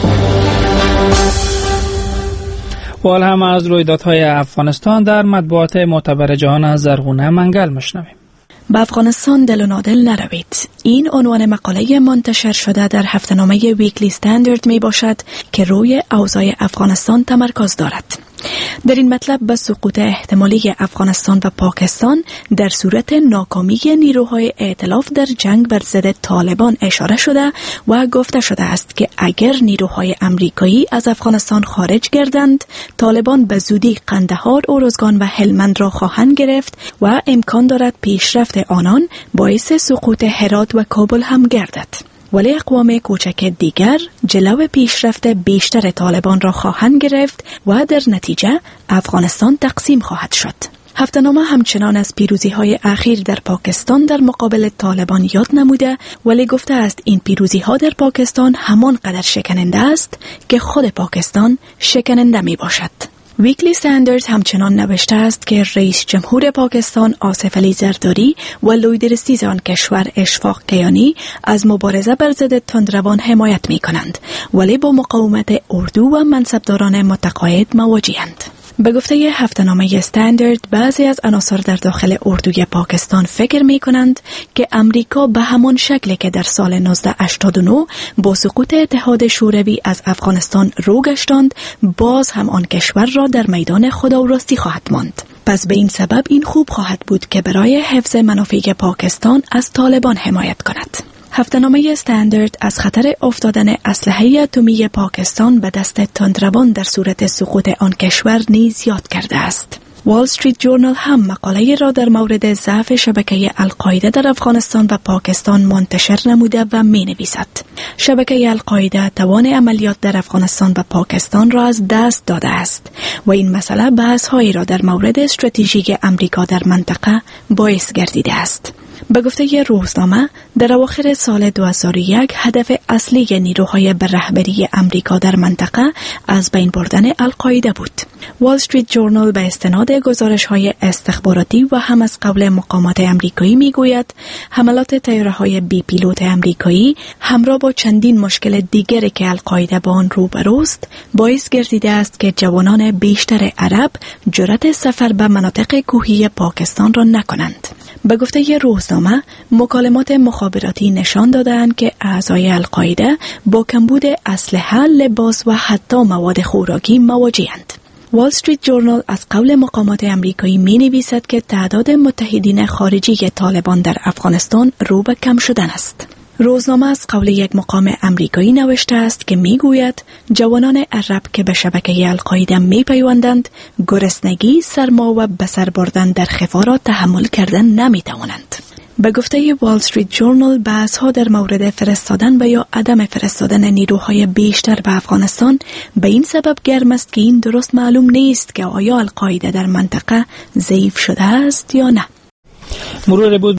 و حال هم از رویدادهای افغانستان در مطبوعات معتبر جهان از زرغونه منگل میشنویم. به افغانستان دل و نادل نروید. این عنوان مقاله منتشر شده در هفته‌نامه ویکلی استندارد می باشد که روی اوضاع افغانستان تمرکز دارد. در این مطلب به سقوط احتمالی افغانستان و پاکستان در صورت ناکامی نیروهای ائتلاف در جنگ بر ضد طالبان اشاره شده و گفته شده است که اگر نیروهای امریکایی از افغانستان خارج گردند، طالبان به زودی قندهار، اروزگان و هلمند را خواهند گرفت و امکان دارد پیشرفت آنان باعث سقوط هرات و کابل هم گردد. ولی اقوام کوچک دیگر جلو پیشرفت بیشتر طالبان را خواهند گرفت و در نتیجه افغانستان تقسیم خواهد شد. هفته‌نامه همچنان از پیروزی‌های اخیر در پاکستان در مقابل طالبان یاد نموده، ولی گفته است این پیروزی‌ها در پاکستان همان قدر شکننده است که خود پاکستان شکننده می باشد. ویکلی استندارد همچنان نوشته است که رئیس جمهور پاکستان آصف علی زرداری و لویدرستیز آن کشور اشفاق کیانی از مبارزه بر ضد تندروان حمایت می کنند، ولی با مقاومت اردو و منصبداران متقاعد مواجه‌اند. به گفته هفته‌نامه استندارد، بعضی از عناصر در داخل اردوی پاکستان فکر می کنند که امریکا به همان شکلی که در سال نوزده هشتاد و نه با سقوط اتحاد شوروی از افغانستان رو گشتاند، باز هم آن کشور را در میدان خدا و راستی خواهد ماند. پس به این سبب این خوب خواهد بود که برای حفظ منافع پاکستان از طالبان حمایت کند. هفته‌نامه استندارد از خطر افتادن اسلحه اتمی پاکستان به دست تندروان در صورت سقوط آن کشور نیز یاد کرده است. وال استریت جورنال هم مقاله را در مورد ضعف شبکه القاعده در افغانستان و پاکستان منتشر نموده و می نویسد شبکه القاعده توان عملیات در افغانستان و پاکستان را از دست داده است و این مسئله بحث هایی را در مورد استراتژی امریکا در منطقه باعث گردیده است. به گفته روزنامه در اواخر سال دو هزار و یک هدف اصلی نیروهای به رهبری امریکا در منطقه از بین بردن القاعده بود. وال استریت جورنال به استناد گزارش‌های استخباراتی و هم از قول مقامات امریکایی میگوید حملات طیاره‌های بی پیلوت امریکایی همراه با چندین مشکل دیگری که القاعده با آن روبروست باعث گردیده است که جوانان بیشتر عرب جرأت سفر به مناطق کوهی پاکستان را نکنند. به گفته روزنامه مکالمات مخابراتی نشان دادند که اعضای القاعده با کمبود اسلحه، لباس و حتی مواد خوراکی مواجه‌اند. وال استریت جورنال از قول مقامات امریکایی می نویسد که تعداد متحدین خارجی طالبان در افغانستان رو به کم شدن است. روزنامه از قول یک مقام امریکایی نوشته است که می گوید جوانان عرب که به شبکه القاعده می پیوندند گرسنگی، سرما و بسر بردن در خفا را تحمل کردن نمی توانند. به گفته وال استریت جورنال بحث ها در مورد فرستادن و یا عدم فرستادن نیروهای بیشتر به افغانستان به این سبب گرم است که این درست معلوم نیست که آیا القاعده در منطقه ضعیف شده است یا نه. مرور بود